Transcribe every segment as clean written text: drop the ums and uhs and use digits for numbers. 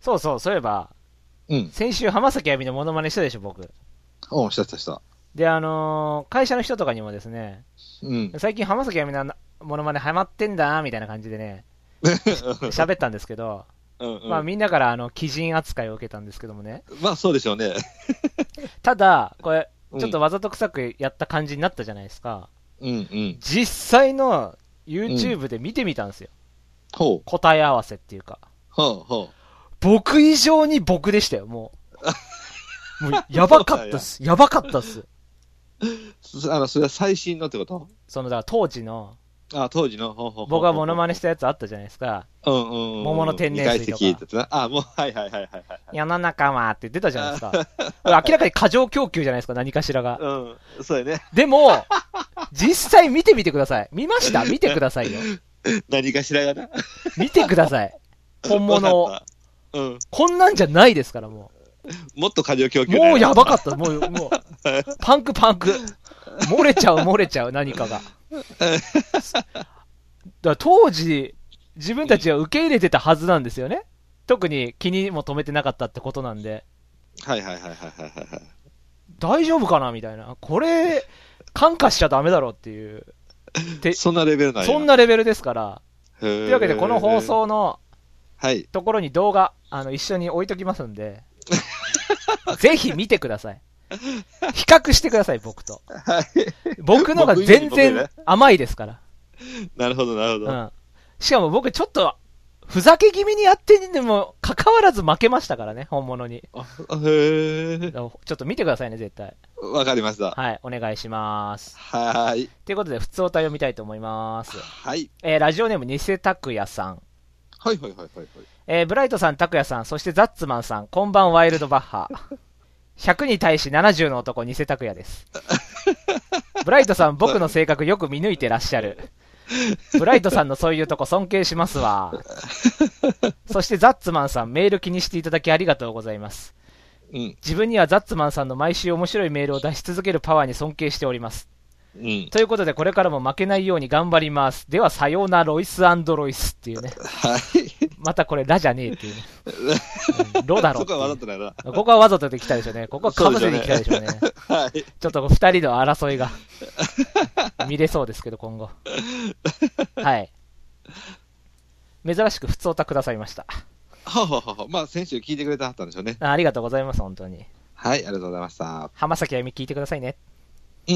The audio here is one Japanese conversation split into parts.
そうそう、そういえば、 うん。 先週浜崎あゆみのモノマネしたでしょ、僕。 おう、した。 で、会社の人とかにもですね、 うん。 最近浜崎あゆみのモノマネハマってんだ、みたいな感じでね、喋ったんですけど、 うんうん。 まあみんなから鬼人扱いを受けたんですけどもね。 まあ、そうでしょうね。 ただ、これ、 うんちょっとわざと臭くやった感じになったじゃないですか。 うんうん。 実際の YouTube で見てみたんですよ。 ほう。 答え合わせっていうか。 ほ僕以上に僕でしたよ、もう。もう、やばかったっす。やばかったっす。 う。それは最新のってこと？ だから当時の、 当時の。 僕がモノマネしたやつあったじゃないですか。 うん。 桃の天然水とか。 二階席ってやつな。もう、はい。 世の中はって出たじゃないですか。これ明らかに過剰供給じゃないですか、何かしらが。 うん、そうやね。 でも、実際見てみてください。見ました？見てくださいよ。 何かしらがな。 見てください。本物を。 わかった。うん。 こんなんじゃないですから、ももっと過剰供う。 給もうやばかった。もう、パンク。漏れちゃう、何かが。だから当時、自分たちは受け入れてたはずなんですよね。特に気にも留めてなかったってことなんで。 はい。 大丈夫かなみたいな。これ、感化しちゃダメだろっていう。 そんなレベルなんや。 そんなレベルですから。とというわけで、この放送のはい。 ところに動画、一緒に置いときますんで、ぜひ見てください。比較してください、僕と。 はい。 僕のが全然甘いですから。 なるほど。 うん。しかも僕ちょっと、ふざけ気味にやってんでも、関わらず負けましたからね、本物に。 へー。 ちょっと見てくださいね、絶対。 わかりました。 はい、お願いします。 はーい。 ということで、普通お便り見たいと思います。 はい。 ラジオネーム、偽拓也さん。 はい。 ブライトさん、拓也さん、そしてザッツマンさん、こんばんワイルドバッハ。100に対し70の男、偽拓也です。ブライトさん、僕の性格よく見抜いてらっしゃる。ブライトさんのそういうとこ尊敬しますわ。そしてザッツマンさん、メール気にしていただきありがとうございます。 うん。 自分にはザッツマンさんの毎週面白いメールを出し続けるパワーに尊敬しております。 うん。 ということで、これからも負けないように頑張ります。では、さようなロイス&ロイスっていうね。 はい。 またこれ、ラじゃねえっていうね。ロだろっていう。 そこはわざとないな。 ここはわざとで来たでしょうね。ここはかぶせてきたでしょうね。 はい。 ちょっと二人の争いが見れそうですけど、今後。はい。珍しく普通歌くださいました。 まあ、先週聞いてくれてはったんでしょうね。 ありがとうございます、本当に。 はい、ありがとうございました。 浜崎あゆみ聞いてくださいね。 うん。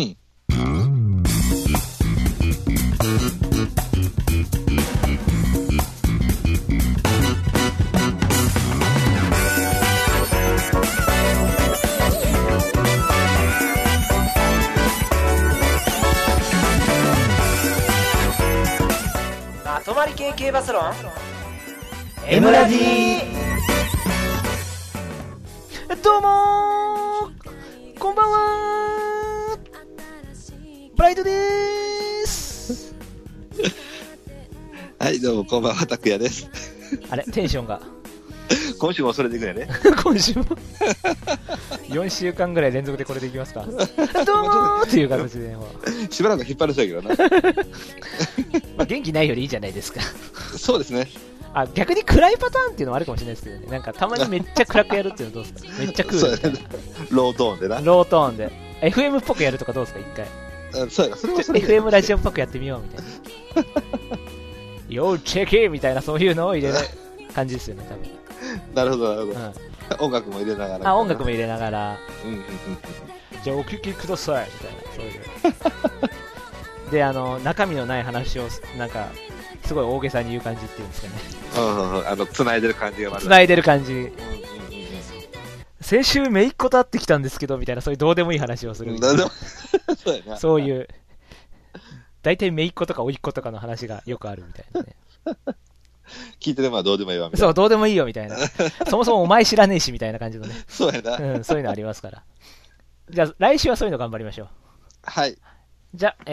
まとまり系系バスロン M ラジどうもー、こんばんはー、ブライトでーす。 はい、どうも、こんばんは、拓也です。 あれ、テンションが今週もそれでいくんやね。 今週も4週間ぐらい連続でこれでいきますか。どうもーっていう形で、 しばらく引っ張るそうやけどな。 まあ、元気ないよりいいじゃないですか。 そうですね。 あ、逆に暗いパターンっていうのもあるかもしれないですけどね。なんかたまにめっちゃ暗くやるっていうのどうですか。めっちゃクールみたいな。 ロートーンでな。 ロートーンで FM っぽくやるとかどうですか、一回。 そうやな、それはそれで。 FM ラジオっぽくやってみようみたいな。よーチェケーみたいな、そういうのを入れる感じですよね、多分。 なるほど、なるほど。 うん、 音楽も入れながら。 あ、音楽も入れながら。 うん。 じゃあお聴きくださいみたいな、そういう。で、中身のない話を、なんか、すごい大げさに言う感じっていうんですかね。 繋いでる感じがまだ。 繋いでる感じ。先週めいっ子と会ってきたんですけど、みたいな、そういうどうでもいい話をする。 そうやな。 そういう、大体めいっ子とかおいっ子とかの話がよくあるみたいなね。 聞いてるまあどうでもいいわみたいな。 そう、どうでもいいよみたいな。そもそもお前知らねえしみたいな感じのね。 そうやな。 うん、そういうのありますから。じゃあ、来週はそういうの頑張りましょう。 はい。 じゃあ、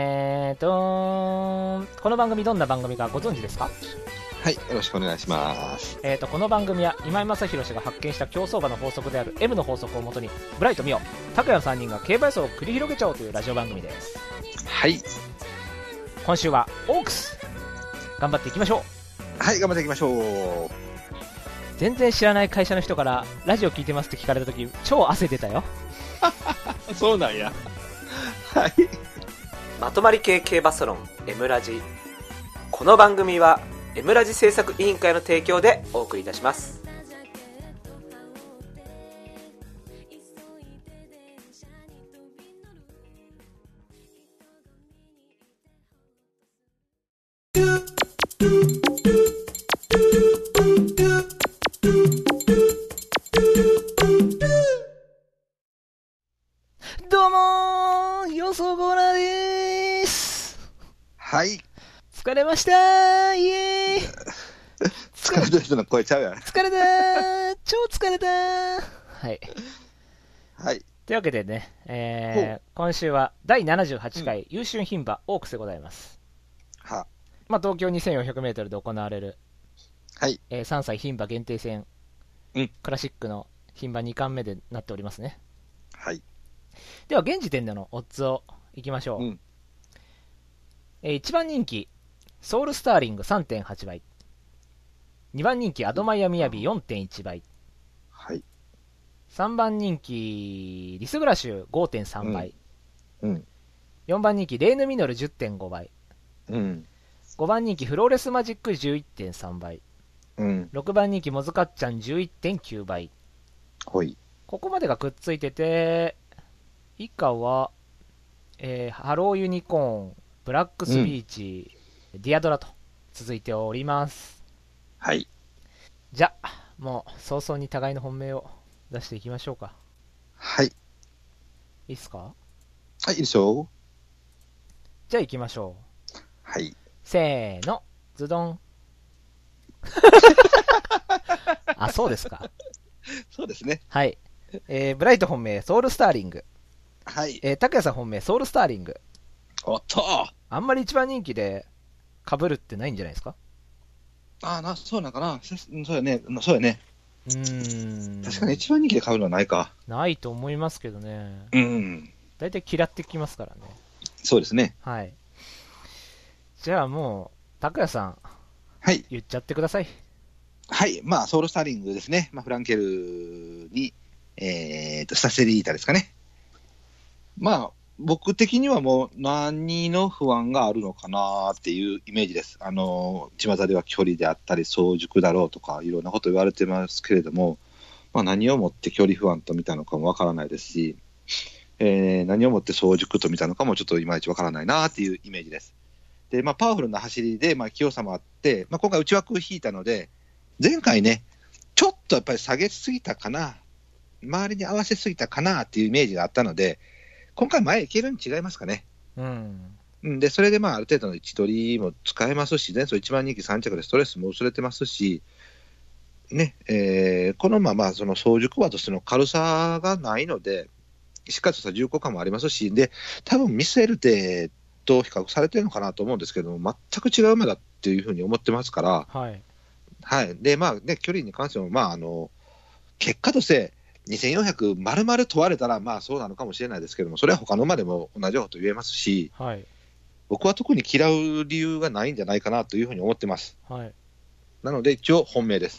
この番組どんな番組かご存知ですか？ はい、よろしくお願いします。 この番組は今井正弘氏が発見した競走馬の法則である M の法則をもとに、ブライト・ミオ、拓也の3人が競馬予想を繰り広げちゃおうというラジオ番組です。 はい。 今週はオークス頑張っていきましょう。はい、頑張っていきましょう。 全然知らない会社の人からラジオ聞いてますって聞かれた時超汗出たよ。 そうなんや。はい。 まとまり系系バスロン M ラジ。この番組は M ラジ制作委員会の提供でお送りいたします。どうもー、よそぼらでーす。 はい。 疲れましたー、イエーイ。 疲れてる人の声ちゃうやん。 疲れたー、超疲れたー。はい。 はい。 というわけでね、今週は第78回優秀牝馬オークスでございます。 は。 まあ、東京2400メートルで行われる、 はい。 3歳牝馬限定戦、クラシックの牝馬2冠目でなっておりますね。 はい。 では現時点でのオッズをいきましょう。1番人気ソウルスターリング 3.8 倍、2番人気アドマイヤミヤビ 4.1 倍、 はい、 3番人気リスグラシュ 5.3 倍、4番人気レーヌミノル 10.5 倍、5番人気フローレスマジック 11.3 倍、6番人気モズカッチャン 11.9 倍、 はい、 ここまでがくっついてて、以下は、ハローユニコーン、ブラックスピーチ、ディアドラと続いております。 はい。 じゃあ、もう早々に互いの本命を出していきましょうか。 はい。いいっすか？はい、いいでしょう。 じゃあ行きましょう。 はい。 せーの、ズドン。あ、そうですか。 そうですね。 はい。ブライト本命、ソウルスターリング。 はい。 拓也さん本命、ソウルスターリング。 おっと、 あんまり一番人気で被るってないんじゃないですか？ そうなんかな。そうやね。そうやね。確かに一番人気で被るのはないか。 ないと思いますけどね。だいたい嫌ってきますからね。 そうですね。 はい。じゃあもう、拓也さん。 はい。 言っちゃってください。 はい。まあ、ソウルスターリングですね。まあ、フランケルに、スタセリータですかね。まあ、僕的にはもう何の不安があるのかなっていうイメージです。巷では距離であったり早熟だろうとかいろんなこと言われてますけれども、まあ、何をもって距離不安と見たのかもわからないですし、何をもって早熟と見たのかもちょっといまいちわからないなっていうイメージです。で、まあ、パワフルな走りで、まあ、器用さもあって、まあ、今回内枠引いたので、前回ね、ちょっとやっぱり下げすぎたかな、周りに合わせすぎたかなっていうイメージがあったので、今回前いけるに違いますかね。で、それでまあある程度の位置取りも使えますし、前走1番人気3着でストレスも薄れてますし、ね、このままその早熟馬としての軽さがないので、しっかりとした重厚感もありますし、で、多分ミスエルテと比較されてるのかなと思うんですけども、全く違う馬だっていうふうに思ってますから、はい。で、まあね、距離に関しても、まあ結果として、2400丸々問われたら、まあそうなのかもしれないですけども、それは他の馬でも同じようなこと言えますし、はい、僕は特に嫌う理由がないんじゃないかなというふうに思ってます。はい、なので、一応、本命です。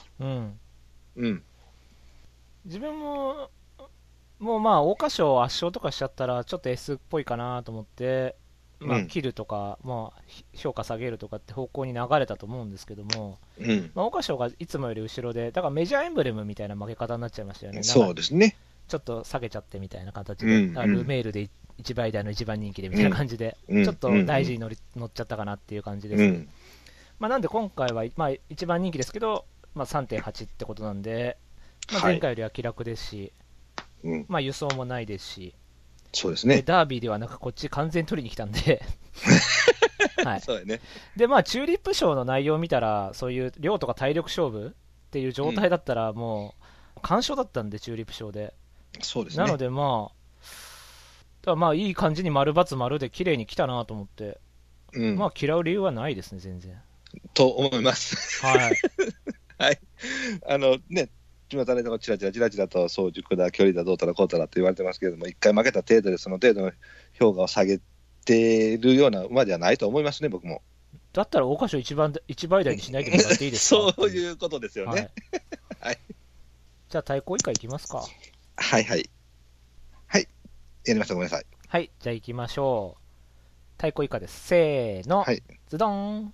自分も、もうまあ、桜花賞圧勝とかしちゃったら、ちょっと S っぽいかなと思って、まあ、切るとか、まあ、評価下げるとかって方向に流れたと思うんですけども、まあ、桜花賞がいつもより後ろで、だからメジャーエンブレムみたいな負け方になっちゃいましたよね。 そうですね。 ちょっと下げちゃってみたいな形で、ルメールで1倍台の1番人気でみたいな感じで、ちょっと大事に乗っちゃったかなっていう感じです。まあ、なんで今回は、まあ、1番人気ですけど、まあ、3.8 ってことなんで、まあ、前回よりは気楽ですし、まあ、輸送もないですし、 そうですね。 ダービーではなんかこっち完全取りに来たんで、 はい。そうだね。 で、まあ、チューリップ賞の内容を見たら、そういう量とか体力勝負っていう状態だったら、もう、完勝だったんで、チューリップ賞で。 そうですね。 なので、まあ、いい感じに丸×丸で綺麗に来たなと思って、まあ、嫌う理由はないですね、全然。 と思います。 はい。 はい。ね、巷でチラチラと早熟だ、距離だ、どうたらこうたらと言われてますけれども、一回負けた程度でその程度の評価を下げてるような馬ではないと思いますね、僕も。 だったら桜花賞1倍台にしないでもらっていいですか？ そういうことですよね。はじゃあ対抗以下いきますか。 はいはい。はい。やりました。ごめんなさい。 はい、じゃあ行きましょう。対抗以下です。せーの。 はい。 ズドン。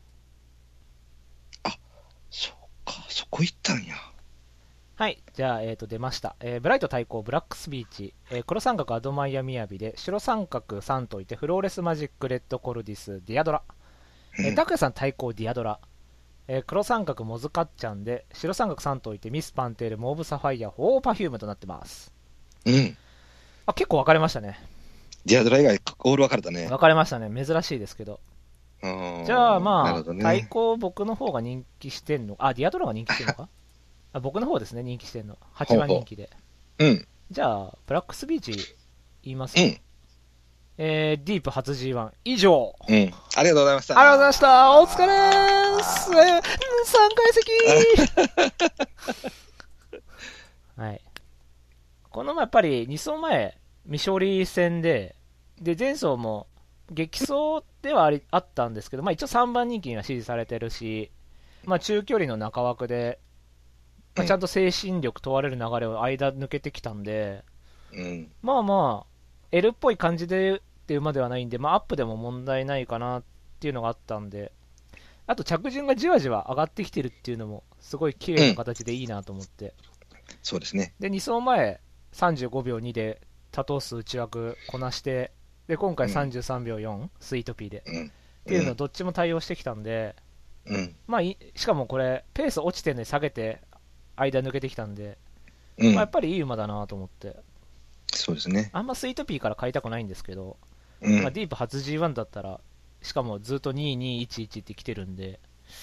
そっか、そこ行ったんや。 はい、じゃあ、出ました。ブライト対抗ブラックスビーチ。黒三角アドマイヤみやびで、白三角3といて、フローレスマジックレッドコルディス、ディアドラ。タクヤさん対抗ディアドラ。黒三角モズカッチャンで、白三角3といて、ミスパンテール、モーブサファイア、フォーパフュームとなってます。 うん。 あ、結構分かれましたね。 ディアドラ以外、オール分かれたね。 分かれましたね。珍しいですけど。じゃあまあ、対抗僕の方が人気してんの。あ、ディアドラが人気してんのかあ、僕の方ですね、人気してんの。8番人気で。 うん。 じゃあ、ブラックスビーチ言いますか。 うん。 ディープ初 G1 以上。 うん。ありがとうございました。 ありがとうございました。お疲れーす。3階席はい。このやっぱり2走前、未勝利戦で、前走も激走ではあったんですけど、まあ一応3番人気には支持されてるし、まあ中距離の中枠で、まあ、ちゃんと精神力問われる流れを間抜けてきたんで、 うん、 まあまあ、L っぽい感じでっていう馬ではないんで、まあアップでも問題ないかなっていうのがあったんで、あと着順がじわじわ上がってきてるっていうのも、すごい綺麗な形でいいなと思って。 そうですね。 で、2走前、35秒2で多頭数内枠こなして、で、今回33秒4、スイートピーで。っていうのをどっちも対応してきたんで、まあ、しかもこれ、ペース落ちてるのに下げて、間抜けてきたんで、まあ、やっぱりいい馬だなと思って。 そうですね。 あんまスイートピーから買いたくないんですけど、 まあ、ディープ初 G1 だったら、しかもずっと2211って来てるんで、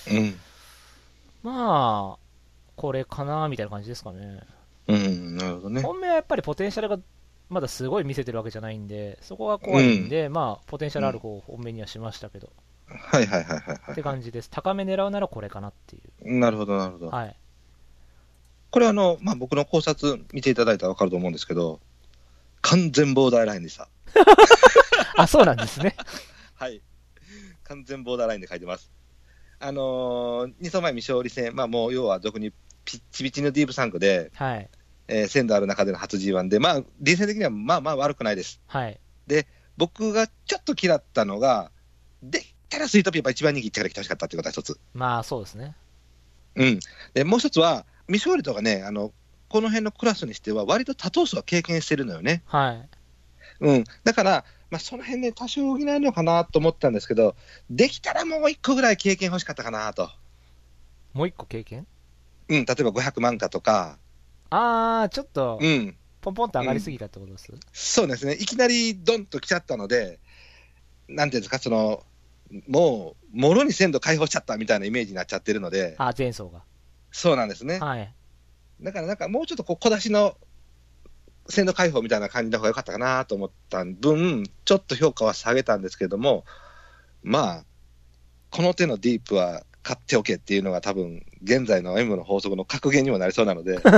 まあ、これかなみたいな感じですかね。 なるほどね。 本命はやっぱりポテンシャルがまだすごい見せてるわけじゃないんで、そこが怖いんで、まあ、ポテンシャルある方を本命にはしましたけど。 はいはいはいはい。 って感じです。高め狙うならこれかなっていう。 なるほどなるほど。 はい。 これまあ、僕の考察見ていただいたら分かると思うんですけど、完全ボーダーラインでした。 あ、そうなんですね。 はい。完全ボーダーラインで書いてます。2走前未勝利戦、まあもう要は俗にピッチピチのディープ3区で、 はい。 鮮度ある中での初 G1 で、まあ、臨戦的にはまあまあ悪くないです。 はい。 で、僕がちょっと嫌ったのが、できたらスイートピーやっぱ一番人気から来てほしかったっていうことが一つ。 まあ、そうですね。 で、もう一つは、未勝利とかね、この辺のクラスにしては、割と多頭数は経験してるのよね。 はい。 だから、まあ、その辺ね、多少補えるのかなと思ったんですけど、できたらもう一個ぐらい経験欲しかったかなと。 もう一個経験？ 例えば500万かとか。 ちょっと、ポンポンと上がりすぎたってことです？ そうですね。いきなりドンと来ちゃったので、なんていうんですか、もう、もろに鮮度解放しちゃったみたいなイメージになっちゃってるので。 前走が。 そうなんですね。 はい。 だからなんかもうちょっと小出しの鮮度解放みたいな感じの方が良かったかなと思った分、ちょっと評価は下げたんですけども、まあ、この手のディープは買っておけっていうのが多分、現在の M の法則の格言にもなりそうなので、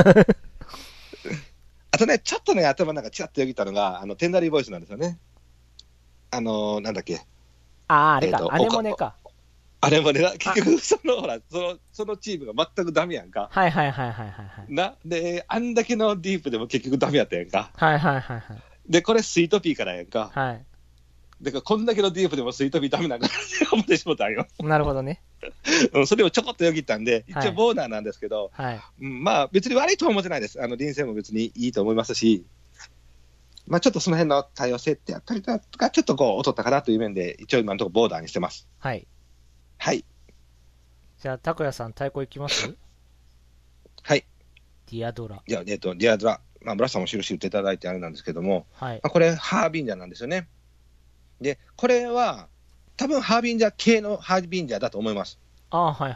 あとね、ちょっとね、頭の中ちらっとよぎったのが、テンダリーボイスなんですよね。なんだっけ。 あれか、アネモネか。 あれもね、結局ほら、そのチームが全くダメやんか。 はい。 で、あんだけのディープでも結局ダメやったやんか。 はい。 で、これスイートピーからやんか。 はい。 だから、こんだけのディープでもスイートピーダメなんかって思ってしもたんよ。 なるほどね。 それをちょこっとよぎったんで、一応ボーナーなんですけど、まあ、別に悪いとは思ってないです。臨戦も別にいいと思いますし、まあ、ちょっとその辺の多様性ってやったりとか、ちょっと劣ったかなという面で、一応今のところボーダーにしてます。 はい。 はい。 じゃあ、拓也さん、対抗いきます？ はい。 ディアドラ。 ディアドラ。まあ、ブラスさんも印打っていただいてあれなんですけども、 はい。 これ、ハービンジャーなんですよね。で、これは、多分ハービンジャー系のハービンジャーだと思います。 はい。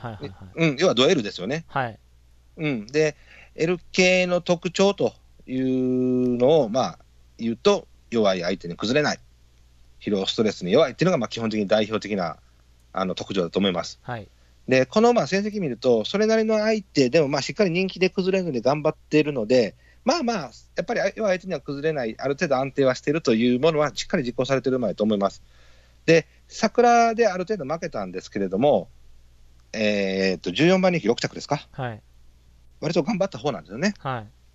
要はド L ですよね。 はい。 で、L 系の特徴というのを、まあ、言うと、弱い相手に崩れない。疲労、ストレスに弱いっていうのが、まあ、基本的に代表的な特徴だと思います。 はい。 で、この成績見ると、それなりの相手でも、まあ、しっかり人気で崩れずに頑張っているので、まあまあ、やっぱり相手には崩れない、ある程度安定はしているというものは、しっかり実行されている馬だと思います。で、桜である程度負けたんですけれども、14番人気6着ですか。 はい。 割と頑張った方なんですよね。 はい。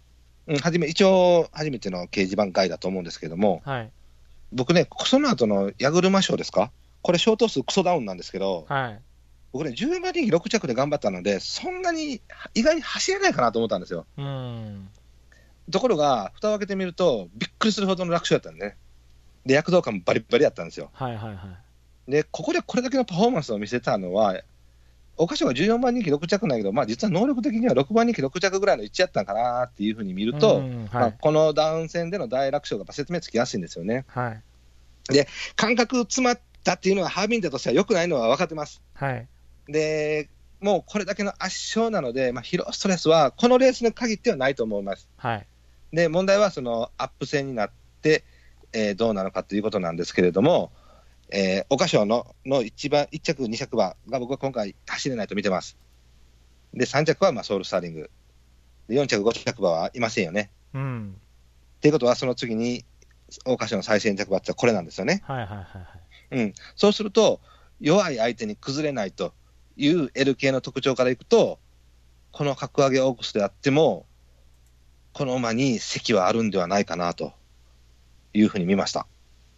一応、初めての掲示板回だと思うんですけども、 はい。 僕ね、その後の矢車賞ですか、これ、ショート数クソダウンなんですけど、 はい。 僕ね、14番人気6着で頑張ったので、そんなに意外に走れないかなと思ったんですよ。ところが、蓋を開けてみると、びっくりするほどの楽勝やったんでね。で、躍動感もバリバリやったんですよ。 はいはいはい。 で、ここでこれだけのパフォーマンスを見せたのは、桜花賞が14番人気6着なんやけど、まあ、実は能力的には6番人気6着ぐらいの位置やったんかなっていうふうに見ると、まあ、このダウン戦での大楽勝が説明つきやすいんですよね。 はい。 で、感覚詰まったっていうのは、ハービンジャーとしては良くないのは分かってます。 はい。 で、もうこれだけの圧勝なので、まあ、疲労ストレスはこのレースに限ってはないと思います。 はい。 で、問題はそのアップ戦になって、どうなのかということなんですけれども、桜花賞の1着、2着馬が僕は今回走れないと見てます。で、3着はまあソウルスターリング。で、4着、5着馬はいませんよね。 うん。 っていうことは、その次に桜花賞の最先着馬ってこれなんですよね。 はいはいはいはい。 そうすると、弱い相手に崩れないという L 系の特徴からいくと、この格上げオークスであっても、この馬に席はあるんではないかなというふうに見ました。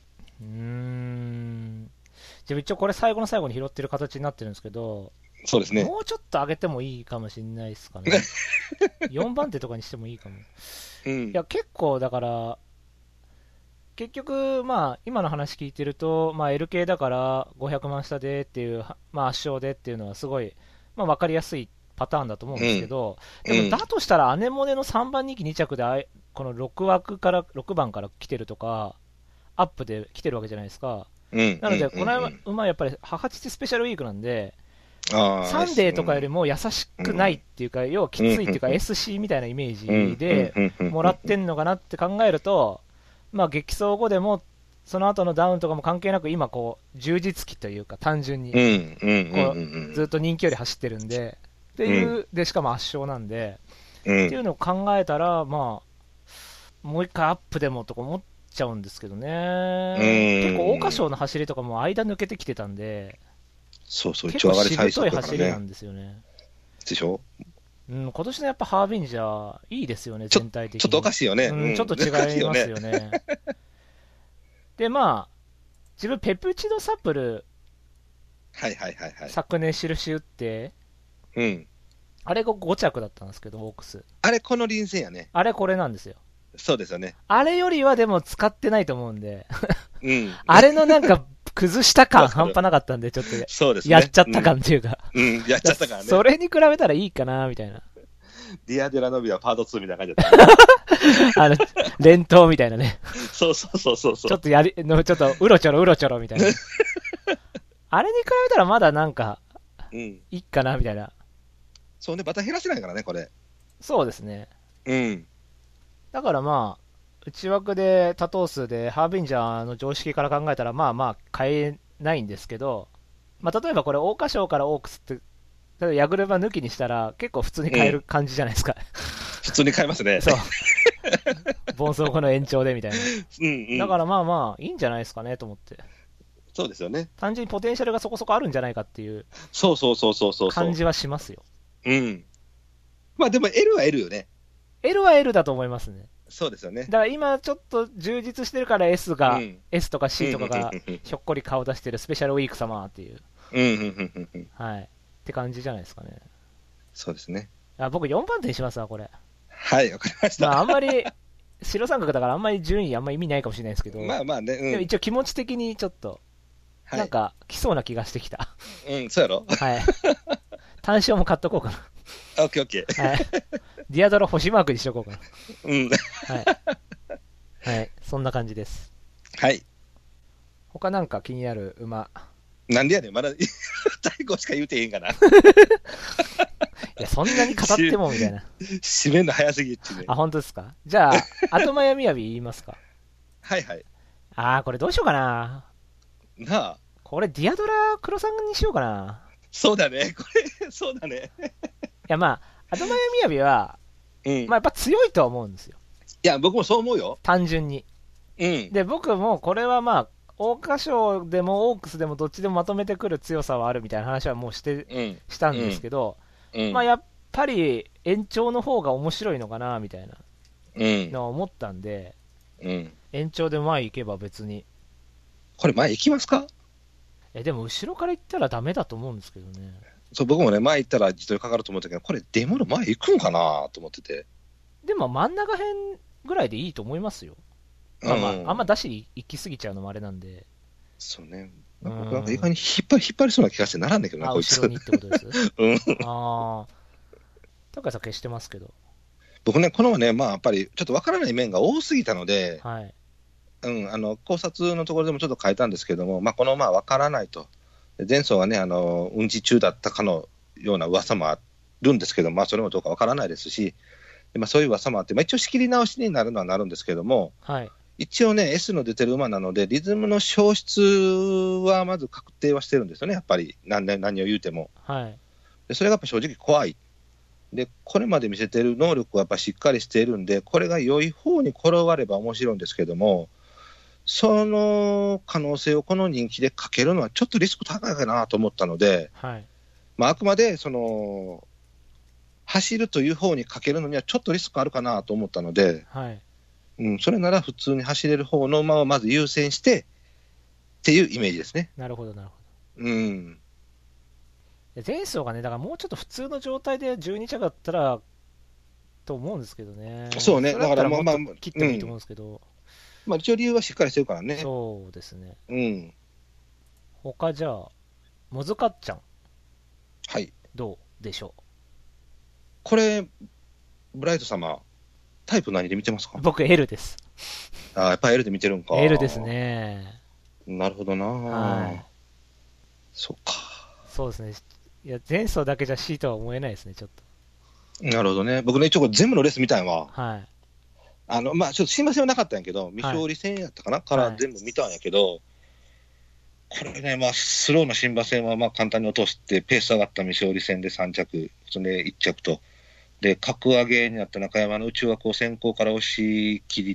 じゃあ一応これ最後の最後に拾ってる形になってるんですけど、 そうですね。 もうちょっと上げてもいいかもしれないですかね。4番手とかにしてもいいかも。いや、結構だから、結局、まあ、今の話聞いてると、まあ、L 系だから500万下でっていう、まあ、圧勝でっていうのはすごい、まあ、分かりやすいパターンだと思うんですけど、でもだとしたらアネモネの3番人気2着でこの6番から来てるとか、アップで来てるわけじゃないですか。なので、この馬やっぱり母父スペシャルウィークなんで、サンデーとかよりも優しくないっていうか、要はきついっていうか、SC みたいなイメージでもらってんのかなって考えると、まあ、激走後でも、その後のダウンとかも関係なく、今、こう、充実期というか、単純に、ずっと人気より走ってるんで、っていう、で、しかも圧勝なんで、っていうのを考えたら、まあ、もう一回アップでもとか思っちゃうんですけどね。結構、桜花賞の走りとかも間抜けてきてたんで、 そうそう、 結構しぶとい走りなんですよね。 でしょ？ 今年のやっぱハービンジャー、いいですよね、全体的に。 ちょっとおかしいよね。 ちょっと違いますよね。で、まあ、自分、ペプチドサプル、昨年印打って、あれが5着だったんですけど、オークス。 あれ、この臨戦やね。 あれ、これなんですよ。 そうですよね。 あれよりはでも使ってないと思うんで、あれのなんか、崩した感半端なかったんで、ちょっと、やっちゃった感っていうか。 やっちゃったからね。 それに比べたらいいかな、みたいな。 ディアデラノビアパート2みたいな感じだった。 連投みたいなね。 そう。 ちょっとちょっとうろちょろみたいな。あれに比べたらまだなんか、いいかな、みたいな。 そうね、バタ減らせないからね、これ。 そうですね。だからまあ、内枠で多頭数でハービンジャーの常識から考えたらまあまあ変えないんですけど、まあ、例えばこれ桜花賞からオークスって例えばヤグルバ抜きにしたら結構普通に変える感じじゃないですか、 普通に変えますね。 そう盆走後の延長でみたいな、だからまあまあいいんじゃないですかねと思って。 そうですよね。 単純にポテンシャルがそこそこあるんじゃないかっていう感じはしますよ。 まあでも L は L よね。 L は L だと思いますね。 そうですよね。 だから今ちょっと充実してるから S とか C とかがひょっこり顔出してるスペシャルウィーク様っていう、はい、って感じじゃないですかね。 そうですね。 僕4番手にしますわ、これ。 はい、わかりました。 まああんまり、白三角だからあんまり順位あんまり意味ないかもしれないですけど、 まあまあね、 でも一応気持ち的にちょっと、なんか来そうな気がしてきた。 そうやろ？ はい。単勝も買っとこうかな。 オッケーオッケー。 はい。ディアドロ星マークにしとこうかな。はい。はい。そんな感じです。 はい。 他なんか気になる馬。 なんでやねん、まだ最後しか言うてへんかな。いや、そんなに語ってもみたいな。 締めるの早すぎっちね。 あ、本当ですか？じゃあ、後間やみやび言いますか。 はいはい。 これどうしようかな。なあ。これディアドラ黒さんにしようかな。 そうだね。これ、そうだね。 いや、まあ、後間やみやびは、まあやっぱ強いとは思うんですよ。 いや、僕もそう思うよ。 単純に。で、僕もこれはまあ、桜花賞でもオークスでもどっちでもまとめてくる強さはあるみたいな話はもうしたんですけど、まあやっぱり延長の方が面白いのかなみたいな。 のは思ったんで、 うん。 延長で前行けば別に。 これ前行きますか？ でも後ろから行ったらダメだと思うんですけどね。 そう、僕もね、前行ったら自撮りかかると思ったけど、これデモの前行くんかなと思ってて。 でも真ん中辺ぐらいでいいと思いますよ。まあ、あんま出し行き過ぎちゃうのもあれなんで。 そうね。僕なんか意外に引っ張りそうな気がしてならんねんけどな、こいつ。 後ろにってことですうん。 ああ。高橋さん消してますけど。 僕ね、このね、まあやっぱりちょっとわからない面が多すぎたので、 はい。 考察のところでもちょっと書いたんですけども、まあこのまあわからないと。前走はね、運置中だったかのような噂もあるんですけど、まあそれもどうかわからないですし、まあ、そういう噂もあって、まあ、一応仕切り直しになるのはなるんですけども、 はい。 一応ね、S の出てる馬なので、リズムの消失はまず確定はしてるんですよね、やっぱり、何を言うても。 はい。 でそれがやっぱ正直怖い。で、これまで見せてる能力はやっぱしっかりしているんで、これが良い方に転がれば面白いんですけども、その可能性をこの人気でかけるのはちょっとリスク高いかなと思ったので、 はい。 まあ、あくまで走るという方にかけるのにはちょっとリスクあるかなと思ったので、 はい。 それなら普通に走れる方の馬をまず優先してっていうイメージですね。 なるほど、なるほうん。 ど。前走がね、だからもうちょっと普通の状態で12着だったら、と思うんですけどね。 そうね、 それだったらもっまあと切ってもいいと思うんですけど。 まあ、一応理由はしっかりしてるからね。 そうですね。 うん。 他じゃあ、モズカッチャン、 はい。 どうでしょこれ、ブライト様、タイプ何で見てますか？ う。僕 L です。 やっぱり L で見てるんか。 L ですね。 なるほどな。 はい。 そっか。 そうですね。いや、前走だけじゃ C とは思えないですね、ちょっと。 なるほどね。僕ね、一応これ全部のレース見たんわ。 はい。 まあ、ちょっと親和性はなかったんやけど、未勝利戦やったかな、から全部見たんやけど、これね、まあ、スローの新馬戦はまあ簡単に落として、ペース上がった未勝利戦で3着、それで1着と、で、格上げになった中山の内枠を先行から押し切って、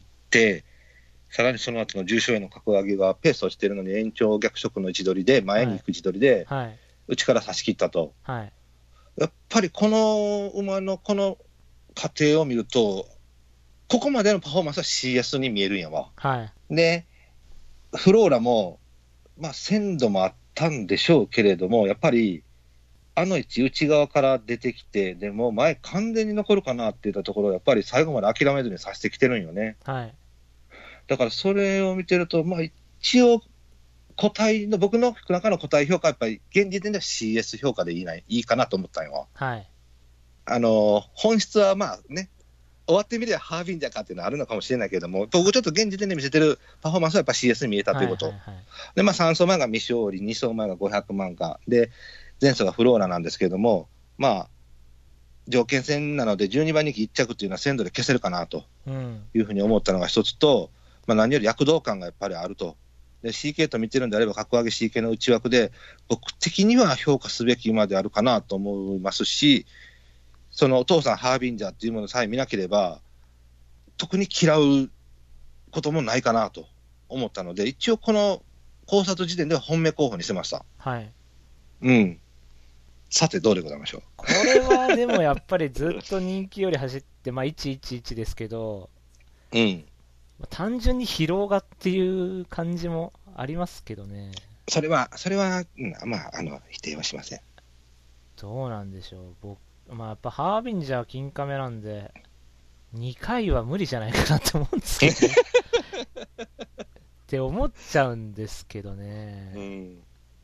さらにその後の重賞への格上げがペースをしているのに延長逆色の位置取りで、前に行く位置取りで、 はい。 内から差し切ったと。 はい。 やっぱりこの馬のこの過程を見ると、ここまでのパフォーマンスは CS に見えるんやわ。 はい。 で、フローラも、まあ、鮮度もあったんでしょうけれども、やっぱり、あの位置、内側から出てきて、でも前、完全に残るかなって言ったところ、やっぱり最後まで諦めずにさせてきてるんよね。 はい。 だからそれを見てると、まあ、一応、僕の中の個体評価は、やっぱり現時点では CS 評価でいいかなと思ったんよ。 はい。 本質はまあね、終わってみればハービンジャーかっていうのはあるのかもしれないけれども、僕ちょっと現時点で見せてるパフォーマンスはやっぱ CS に見えたということ。 はいはいはい、 で、まあ3走前が未勝利、2走前が500万か。で、前走がフローラなんですけれども、まあ、条件戦なので12番人気1着っていうのは鮮度で消せるかなというふうに思ったのが一つと、まあ、何より躍動感がやっぱりあると。で、CK と見てるんであれば、格上げ CK の内枠で、僕的には評価すべき馬であるかなと思いますし、そのお父さんハービンジャーっていうものさえ見なければ、特に嫌うこともないかなと思ったので、一応この考察時点では本命候補にしてました。 はい。 うん。さて、どうでございましょう。 これはでもやっぱりずっと人気より走って、まあ111ですけど、 うん。 単純に疲労がっていう感じもありますけどね。 それは、まあ、否定はしません。 どうなんでしょう。まあやっぱハービンジャー金亀なんで、2回は無理じゃないかなと思うんですけどね。って思っちゃうんですけどね。 うん。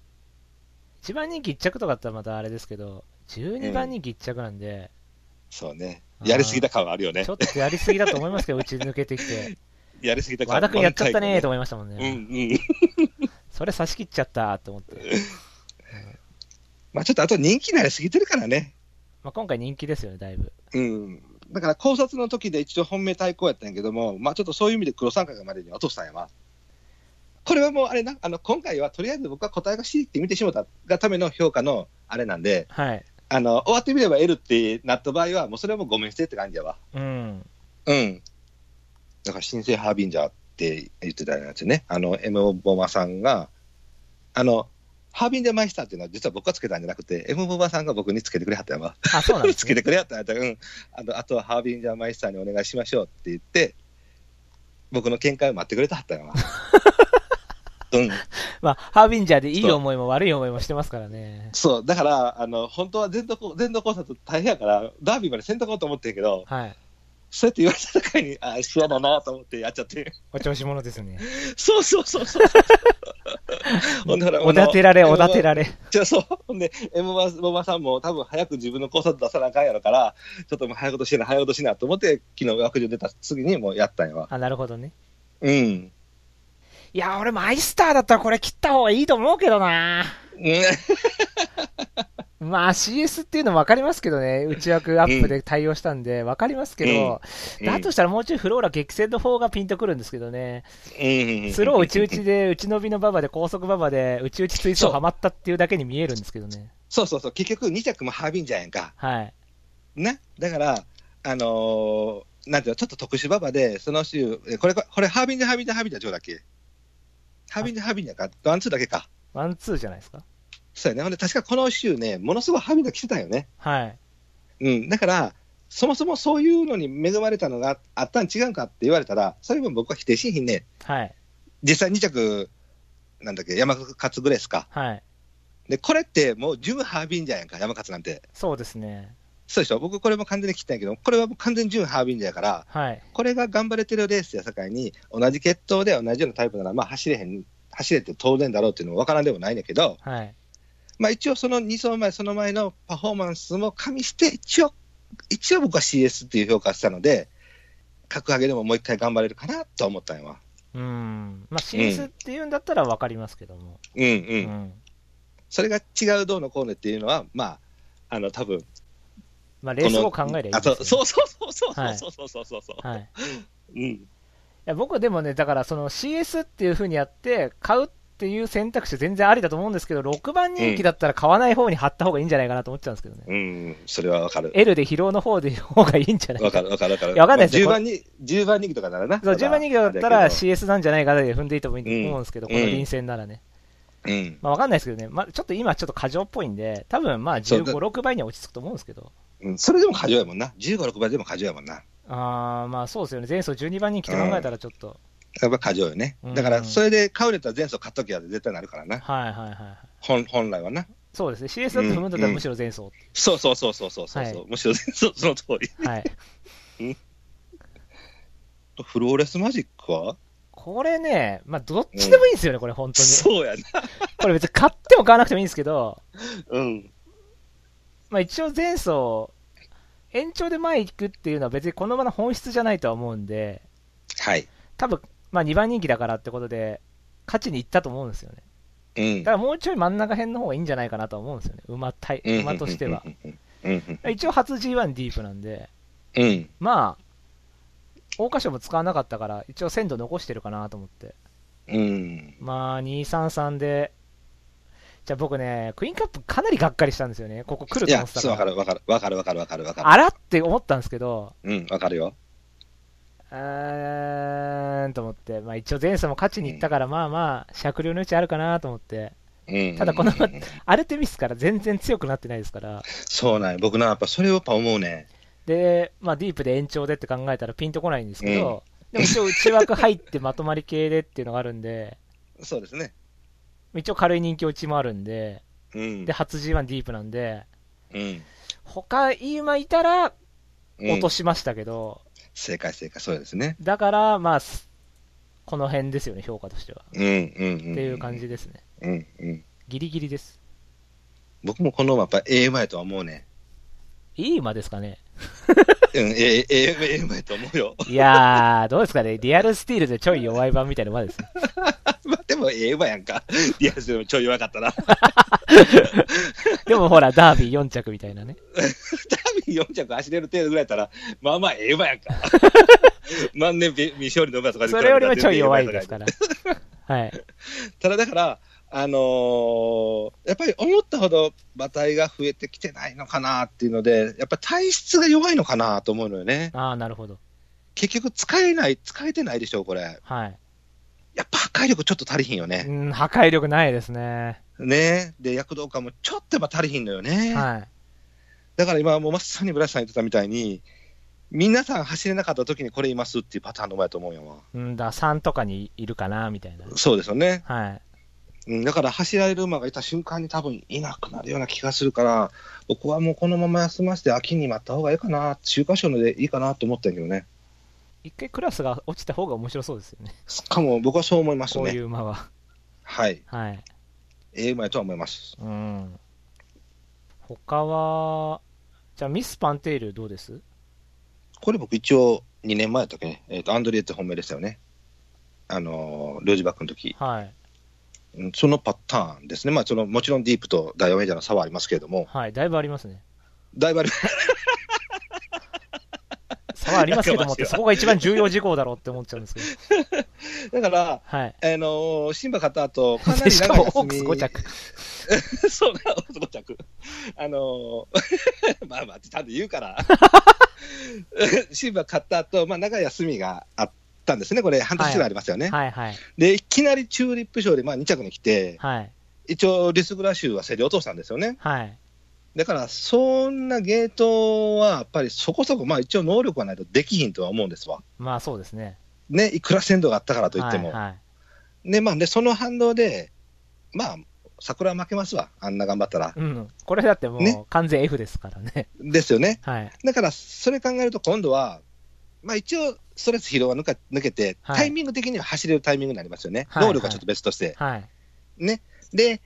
1番人気1着とかだったらまたあれですけど、12番人気1着なんで、 そうね。やりすぎた感はあるよね。 ちょっとやりすぎだと思いますけど、打ち抜けてきて。 やりすぎた感和田君やっちゃったねーと思いましたもんね。 うん。 それ差し切っちゃったと思って。 まあちょっとあと人気になりすぎてるからね。 まあ今回人気ですよね、だいぶ。 うん。だから考察の時で一応本命対抗やったんやけども、まあちょっとそういう意味で黒三角までに落としたんやわ。これはもうあれな、今回はとりあえず僕は答えが C って見てしまったがための評価のあれなんで、 はい。 終わってみれば L ってなった場合は、もうそれはもうごめんしてって感じやわ。 うん。 うん。だから新生ハービンジャーって言ってたやつね。M ボマさんが、 ハービンジャーマイスターっていうのは実は僕がつけたんじゃなくて、M ボバさんが僕につけてくれはったやわ。 あ、そうなんですつね。 けてくれはったやったら、あとはハービンジャーマイスターにお願いしましょうって言って、僕の見解を待ってくれたはったやわ。 まあ、ハービンジャーでいい思いも悪い思いもしてますからね。 そう、だから、本当は全土コンサート大変やから、ダービーまでせんとこうと思ってんけど、 はい。 そうやって言われた時に、ああ、一緒だなと思ってやっちゃって。 お調子者ですね。 そう。ほんでほらおだてられ。 じゃあそう。ほんで、M ボバさんも多分早く自分のコンサート出さなあかんやろから、ちょっともう早いことしなと思って、昨日枠上出た次にもうやったんやわ。 あ、なるほどね。 うん。 いや、俺マイスターだったらこれ切った方がいいと思うけどな。まあ CS っていうのも分かりますけどね。内枠アップで対応したんで分かりますけど、だとしたらもうちょいフローラ激戦の方がピンとくるんですけどね。スロー内々で、内伸びの馬場で高速馬場で内々追走はまったっていうだけに見えるんですけどね。 そう。結局2着もハービンジャーやんか。 はい。 ね。だから、なんていうの、ちょっと特殊馬場で、その週、これハービンジャーどうだっけ？ハービンジャーか、ワンツーだけか。 ワンツーじゃないですか。 そうやね。ほんで、確かこの週ね、ものすごいハービンジャー来てたよね。 はい。 だから、そもそもそういうのに恵まれたのがあったん違うかって言われたら、それも僕は否定しひんね。 はい。 実際2着、なんだっけ、山勝グレースか。 はい。 で、これってもう純ハービンジャーやんか、山勝なんて。 そうですね。 そうでしょ。僕これも完全に切ったんやけど、これはもう完全に純ハービンジャーやから、 はい。 これが頑張れてるレースやさかいに、同じ血統で同じようなタイプなら、まあ走れて当然だろうっていうのも分からんでもないんだけど、 はい。 まあ一応その2走前、その前のパフォーマンスも加味して、一応僕は CS っていう評価したので、格上げでももう一回頑張れるかなと思ったんやわ。 まあ CS っていうんだったら分かりますけども。 それが違うどうのこうねっていうのは、まあ、多分まあレースを考えればいいですよね。 そう。 はい。いや僕でもね、だからその CS っていう風にやって買うっていう選択肢全然ありだと思うんですけど、6番人気だったら買わない方に貼った方がいいんじゃないかなと思っちゃうんですけどね。 それはわかる。 L で疲労の方で方がいいんじゃないか。 わかる。 いや、わかんないですよ。 10番人気とかならな。 そう、10番人気だったら CS なんじゃないかで踏んでいいと思うんですけど、この臨戦ならね。まあわかんないですけどね、まあ、ちょっと今ちょっと過剰っぽいんで、多分まあ15、6倍には落ち着くと思うんですけど。 それでも過剰やもんな。15、6倍でも過剰やもんな。 まあそうですよね。前走12番人気と考えたらちょっと。 やっぱ過剰よね。だから、それで買うれたら前走買っときゃ絶対なるからな。本来はな。 そうですね。CS だと踏むんだったらむしろ前走。 そう。むしろ前走、その通り。 はい。 フローレスマジックはこれね、まあどっちでもいいんですよね、これ本当に。 そうやな。 これ別に買っても買わなくてもいいんですけど、まあ一応前走、延長で前行くっていうのは別にこの馬の本質じゃないとは思うんで、 はい。 多分、まあ2番人気だからってことで、勝ちに行ったと思うんですよね。だからもうちょい真ん中辺の方がいいんじゃないかなとは思うんですよね、馬としては。一応初 G1 ディープなんで、まあ、桜花賞も使わなかったから、一応鮮度残してるかなと思って。まあ、233で、じゃあ僕ね、クイーンカップかなりがっかりしたんですよね。ここ来ると思ってたから。 わかる。 あらって思ったんですけど、 わかるよ。 と思って、まあ一応前走も勝ちに行ったから、まあまあ、酌量の余地あるかなと思って。ただこの、アルテミスから全然強くなってないですから。 そうなん僕な、やっぱそれをやっぱ思うね。 で、まあディープで延長でって考えたらピンとこないんですけど、でも一応内枠入ってまとまり系でっていうのがあるんで、 そうですね。 一応軽い人気落ちもあるんで、で、初 G1 ディープなんで、他いい馬いたら落としましたけど、 正解、そうですね。 だから、まあ、この辺ですよね、評価としては。っていう感じですね。ギリギリです。 僕もこの馬やっぱ A 馬やとは思うね。 いい馬ですかね。 A 馬やと思うよ。 いやー、どうですかね。リアルスティールでちょい弱い版みたいな馬ですね。 まあでも A 馬やんか。リアルスティールでもちょい弱かったな。 でもほら、ダービー4着みたいなね。 ダービー4着走れる程度ぐらいやったら、まあまあ A 馬やんか。万年未勝利の馬とかでそれよりもちょい弱いですから。はい。 ただだから、やっぱり思ったほど馬体が増えてきてないのかなっていうので、やっぱ体質が弱いのかなと思うのよね。 ああ、なるほど。 結局使えてないでしょ、これ。 はい。 やっぱ破壊力ちょっと足りひんよね。 破壊力ないですね。 ね、で、躍動感もちょっとやっぱ足りひんのよね。 はい。 だから今、もうまさにブラスさん言ってたみたいに、皆さん走れなかった時にこれいますっていうパターンの前だと思うんやわ。 うんだ、3とかにいるかな、みたいな。 そうですよね。 はい。 だから走られる馬がいた瞬間に多分いなくなるような気がするから、僕はもうこのまま休ませて秋に待った方がいいかな、中華賞のでいいかなと思ったんやけどね。 一回クラスが落ちた方が面白そうですよね。 しかも僕はそう思いますね。 こういう馬は。 はい。 はい。 馬やとは思います。 うん。他は、じゃあミス・パンテールどうです？ これ僕一応2年前だったっけね、アンドリエって本命でしたよね。ルージバックの時。 はい。 そのパターンですね。まあ、もちろんディープとダイヤメジャーの差はありますけれども。 はい、だいぶありますね。 だいぶあり差はありますけどもって、そこが一番重要事項だろうって思っちゃうんですけど。だから、 はい。 シンバ勝った後、かなりしかもオークス5着。 そうな、オークス5着。まあまあ、ちゃんと言うから。シンバ勝った後、まあ、長い休みがあったんですね。これ、半年ぐらいありますよね。 はいはい。 で、いきなりチューリップ賞で、まあ、2着に来て、 はい。 一応、リスグラ州は競り落としたんですよね。 はい。 だから、そんなゲートは、やっぱりそこそこ、まあ一応能力はないとできひんとは思うんですわ。 まあそうですね。 ね、いくら鮮度があったからといっても。 はいはい、 で、まあ、で、その反動で、まあ、桜は負けますわ。あんな頑張ったら。 うん。これだってもう完全 F ですからね。 ですよね。 はい。 だから、それ考えると今度は、まあ一応、ストレス疲労は抜けて、 はい、 タイミング的には走れるタイミングになりますよね。 はい、 能力はちょっと別として。 はい。 ね。で、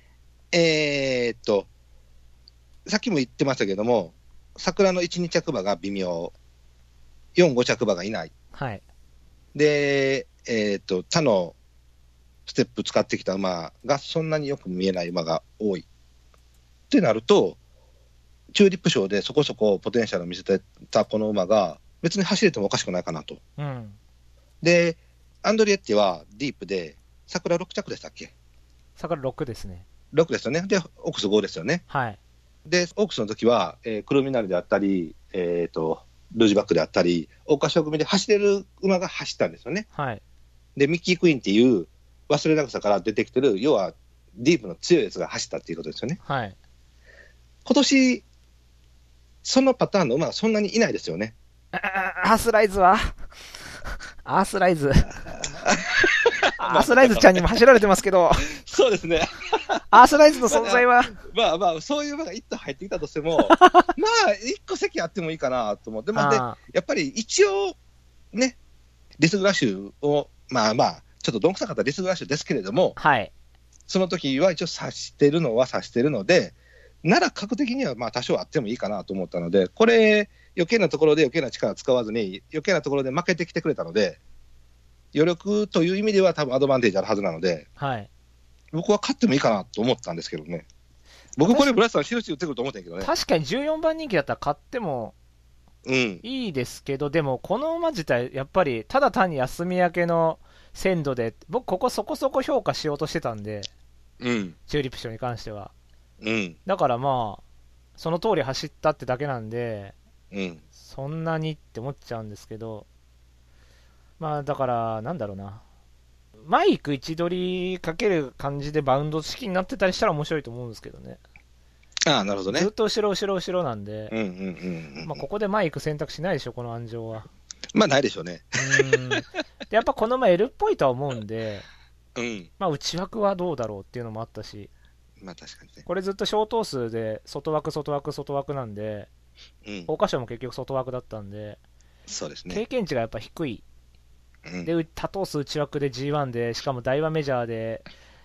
さっきも言ってましたけども、桜の1、2着馬が微妙、4、5着馬がいない。 はい。 で、他のステップ使ってきた馬がそんなによく見えない馬が多い。ってなると、チューリップ賞でそこそこポテンシャルを見せてたこの馬が、別に走れてもおかしくないかなと。 うん、 で、アンドリエッティはディープで、桜6着でしたっけ？ 桜6ですね。 6ですよね。で、オークス5ですよね。 はい。 で、オークスの時は、クルミナルであったり、ルージバックであったり、桜花賞組で走れる馬が走ったんですよね。 はい。 で、ミッキー・クイーンっていう忘れなさから出てきてる、要はディープの強いやつが走ったっていうことですよね。 はい。 今年、そのパターンの馬はそんなにいないですよね。 アースライズはアースライズ。アースライズちゃんにも走られてますけど。 そうですね。 アースライズの存在は。 まあまあ、そういう馬が一頭入ってきたとしても、まあ、一個席あってもいいかなと思って、まあ、で、やっぱり一応、ね、リスグラッシュを、まあまあ、ちょっとどんくさかったリスグラッシュですけれども、 はい。 その時は一応指してるのは指してるので、なら格的にはまあ多少あってもいいかなと思ったので、これ、余計なところで余計な力使わずに、余計なところで負けてきてくれたので、余力という意味では多分アドバンテージあるはずなので、 はい、 僕は勝ってもいいかなと思ったんですけどね。僕これブラスさん印打ってくると思ったんやけどね。 確かに14番人気だったら勝ってもいいですけど、でもこの馬自体やっぱりただ単に休み明けの鮮度で、僕ここそこそこ評価しようとしてたんで、チューリップ賞に関しては、だからまあその通り走ったってだけなんで、そんなにって思っちゃうんですけど、まあだからなんだろうな、マイク位置取りかける感じでバウンド式になってたりしたら面白いと思うんですけどね。 ああ、なるほどね。 ずっと後ろ後ろ後ろなんで、まあここでマイク選択しないでしょ、この安城は。 まあないでしょうね。 でやっぱこの馬 L っぽいとは思うんで、まあ内枠はどうだろうっていうのもあったし、 まあ確かにね。これずっと小頭数で外枠外枠外枠なんで、桜花賞も結局外枠だったんで、 そうですね。 経験値がやっぱ低い。で多頭数内枠で G1 で、しかも大和メジャーで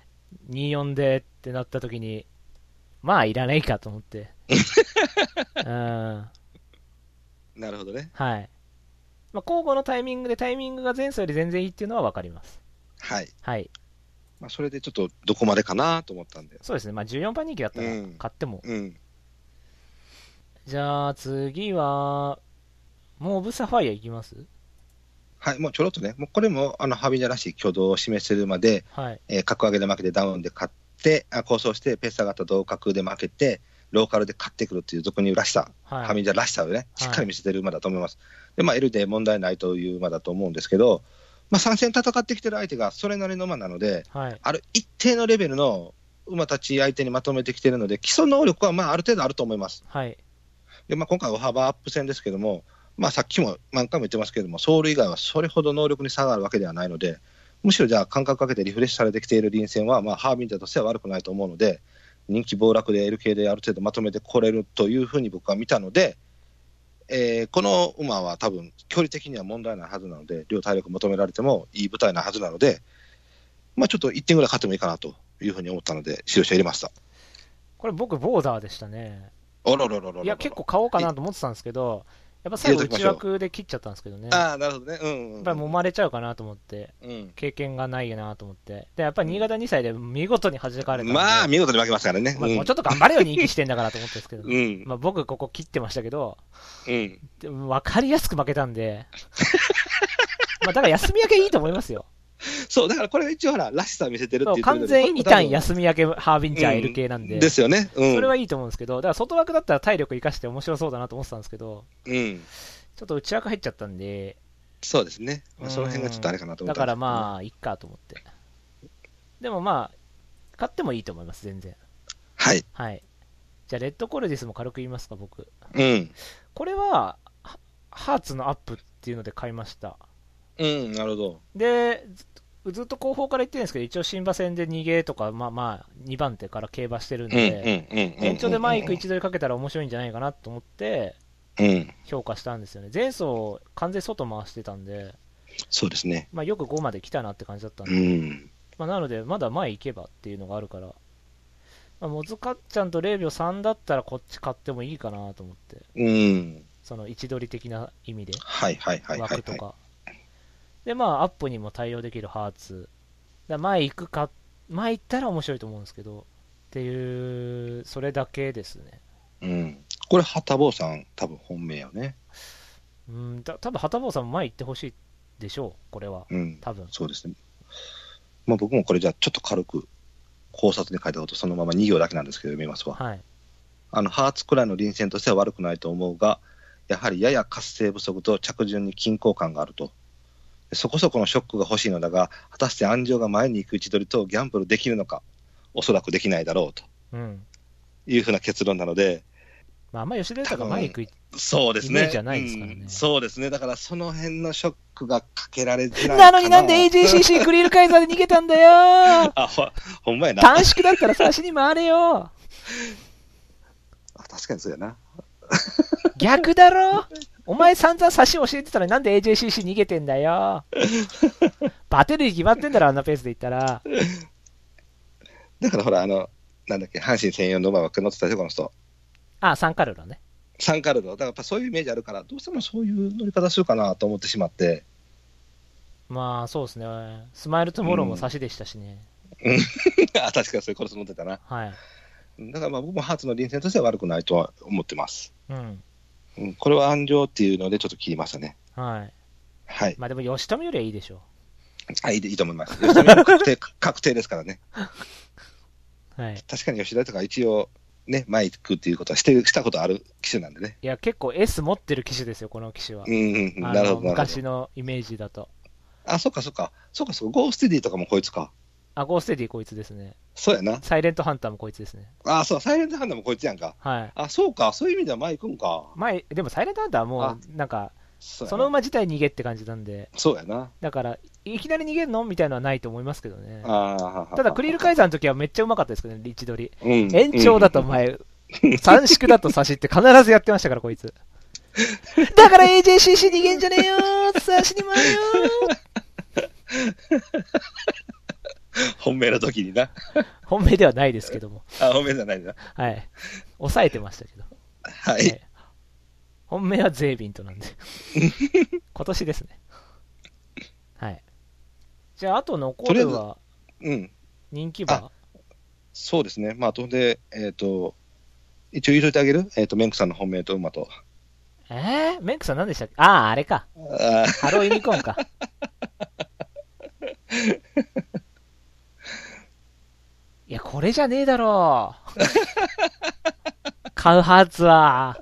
24でってなった時に、まあいらないかと思ってなるほどね。 はい。まあ、交互のタイミングでタイミングが前走より全然いいっていうのは分かります。 はい。 はい。 まあ、それでちょっとどこまでかなと思ったんで。 そうですね。まあ、14番人気だったら買っても。じゃあ次は、モーブサファイアいきます？ はい、もうちょろっとね、もうこれもハビジャらしい挙動を示せるまで、格上げで負けてダウンで勝って、構想してペース上がった同格で負けて、ローカルで勝ってくるっていう俗に言うらしさ、ハビジャらしさをね、しっかり見せてる馬だと思います。で、まあ、L で問題ないという馬だと思うんですけど、まあ、3戦戦ってきてる相手がそれなりの馬なので、ある一定のレベルの馬たち相手にまとめてきてるので、基礎能力はある程度あると思います。 はい。 で今回、歩幅アップ戦ですけども、さっきも何回も言ってますけども、走塁以外はそれほど能力に差があるわけではないので、むしろじゃあ、間隔かけてリフレッシュされてきている臨戦は、ハービンジャーとしては悪くないと思うので、人気暴落で L 系である程度まとめてこれるというふうに僕は見たので、この馬は多分、距離的には問題ないはずなので、両体力求められてもいい舞台なはずなので、ちょっと1点ぐらい勝ってもいいかなというふうに思ったので、使用者入れました。 これ僕、ボーダーでしたね。 おろろろろろ。 いや、結構買おうかなと思ってたんですけど、やっぱ最後内枠で切っちゃったんですけどね。 ああ、なるほどね。 やっぱり揉まれちゃうかなと思って、経験がないなと思って。で、やっぱり新潟2歳で見事に弾かれたんで。 見事に負けますからね。 もうちょっと頑張れよ、人気してんだからと思ったんですけど、僕ここ切ってましたけど、でも分かりやすく負けたんで、だから休み明けいいと思いますよ。 そう、だからこれ一応らしさ見せてるっていう。 完全異端休み明けハービンジャー L 系なんで。 ですよね。 それはいいと思うんですけど、だから外枠だったら体力生かして面白そうだなと思ってたんですけど、ちょっと内枠入っちゃったんで。 そうですね。その辺がちょっとあれかなと思った。 だからいっかと思って。でも買ってもいいと思います、全然。 はい。 はい。じゃあ、レッドコルディスも軽く言いますか、僕。これは、ハーツのアップっていうので買いました。 なるほど。 で、ずっと後方から言ってるんですけど、一応新馬戦で逃げとか、2番手から競馬してるんで、延長で前行く位置取りかけたら面白いんじゃないかなと思って、評価したんですよね。前走、完全外回してたんで、 そうですね。 よく5まで来たなって感じだったんで、なので、まだ前行けばっていうのがあるから、モズカッチャンと0秒3だったらこっち買ってもいいかなと思って、その位置取り的な意味で、枠とか。で、アップにも対応できるハーツ。前行ったら面白いと思うんですけど、っていう、それだけですね。 これ、ハタボーさん、多分本命よね。 多分ハタボーさんも前行ってほしいでしょう、これは。多分。 そうですね。僕もこれじゃあ、ちょっと軽く考察に書いたこと、そのまま2行だけなんですけど、読みますわ。 はい。 ハーツくらいの臨戦としては悪くないと思うが、やはりやや活性不足と着順に均衡感があると。そこそこのショックが欲しいのだが、果たして安城が前に行く位置取りとギャンブルできるのか、おそらくできないだろうと、いうふうな結論なので、 あんまり吉田豊が前に行くイメージじゃないですからね。 そうですね。だからその辺のショックがかけられづらいなのになんで AJCC クリールカイザーで逃げたんだよほんまやな。 短縮だったらさ、足に回れよ確かにそうやな。 逆だろお前散々差し教えてたらなんで AJCC 逃げてんだよバテるに決まってんだろ、あんなペースでいったら。 だからほら、なんだっけ、阪神専用の馬ばっかり乗ってたでしょ、この人。 サンカルロね。 サンカルロ。だからやっぱそういうイメージあるから、どうしてもそういう乗り方するかなと思ってしまって。 そうですね。スマイルトゥモローも差しでしたしね。 確かにそういうコロス乗ってたな。 はい。 だから僕もハーツの臨戦としては悪くないとは思ってます。これは安城っていうのでちょっと切りましたね。 はい。 はい。 でも吉富よりはいいでしょう。いいと思います。吉富は確定ですからね。 はい。 確かに吉田とか一応ね、前行くっていうことはしたことある機種なんでね。 いや、結構 S 持ってる機種ですよ、この機種は。 なるほど。 昔のイメージだと。 そっか。ゴーステディとかもこいつか。 ゴーステディこいつですね。 そうやな。 サイレントハンターもこいつですね。 そう、サイレントハンターもこいつやんか。 はい。 そうか、そういう意味では前行くんか。 でもサイレントハンターはもう、なんか、その馬自体逃げって感じなんで。 そうやな。 だから、いきなり逃げるのみたいなのはないと思いますけどね。ただ、クリールカイザーの時はめっちゃうまかったですけどね、位置取り。延長だと前、短縮だと差しって必ずやってましたから、こいつ。だから AJCC 逃げんじゃねえよー差しに回るよ本命の時にな。 本命ではないですけども。 本命じゃないんだ。 はい。抑えてましたけど。 はい。 本命はゼービントなんで。今年ですね。はい。じゃあ、あと残るは、人気馬、 そうですね。あとで、一応言いといてあげるメンクさんの本命と馬と。 メンクさん何でしたっけ？あれか。ハローユニコーンか。いや、これじゃねえだろう。買うはずは。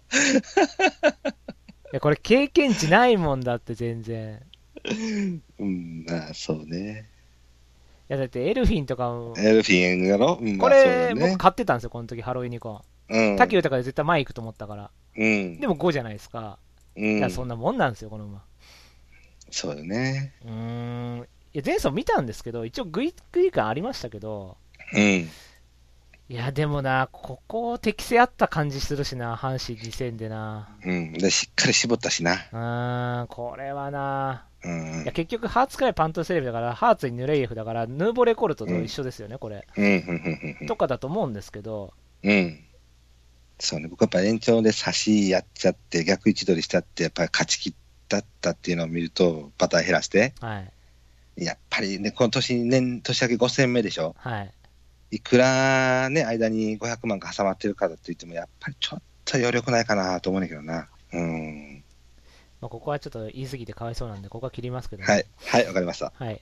いや、これ経験値ないもんだって全然。 そうね。 やだってエルフィンとかも、 エルフィンやろ、うん、 こまあそうれ、 だね僕買ってたんですよ、この時ハロウィニコン。 うん。 滝豊で絶対前行くと思ったから。 うん。 でも5じゃないですか。 うんいや、そんなもんなんですよ、この馬。 そうだね。 いや、前走見たんですけど、一応グイグイ感ありましたけど、 うん。 いや、でもな、ここ適性あった感じするしな、阪神2戦でな。 うん。で、しっかり絞ったしな。 これはな。 うんいや、結局、ハーツクライパントセレブだから、ハーツにヌレイエフだから、ヌーボレコルトと一緒ですよね、これ。 うん。うん。 とかだと思うんですけど、 うん。そうね。僕やっぱ延長で差しやっちゃって、逆位置取りしちゃって、やっぱり勝ち切ったっていうのを見ると、パターン減らして、 はい。 やっぱりね、この年明け5戦目でしょ。 はい。 いくらね、間に500万が挟まってるからといっても、やっぱりちょっと余力ないかなと思うんだけどな。 まあ、ここはちょっと言い過ぎてかわいそうなんで、ここは切りますけど、ね。 はい。はい、わかりました。 はい。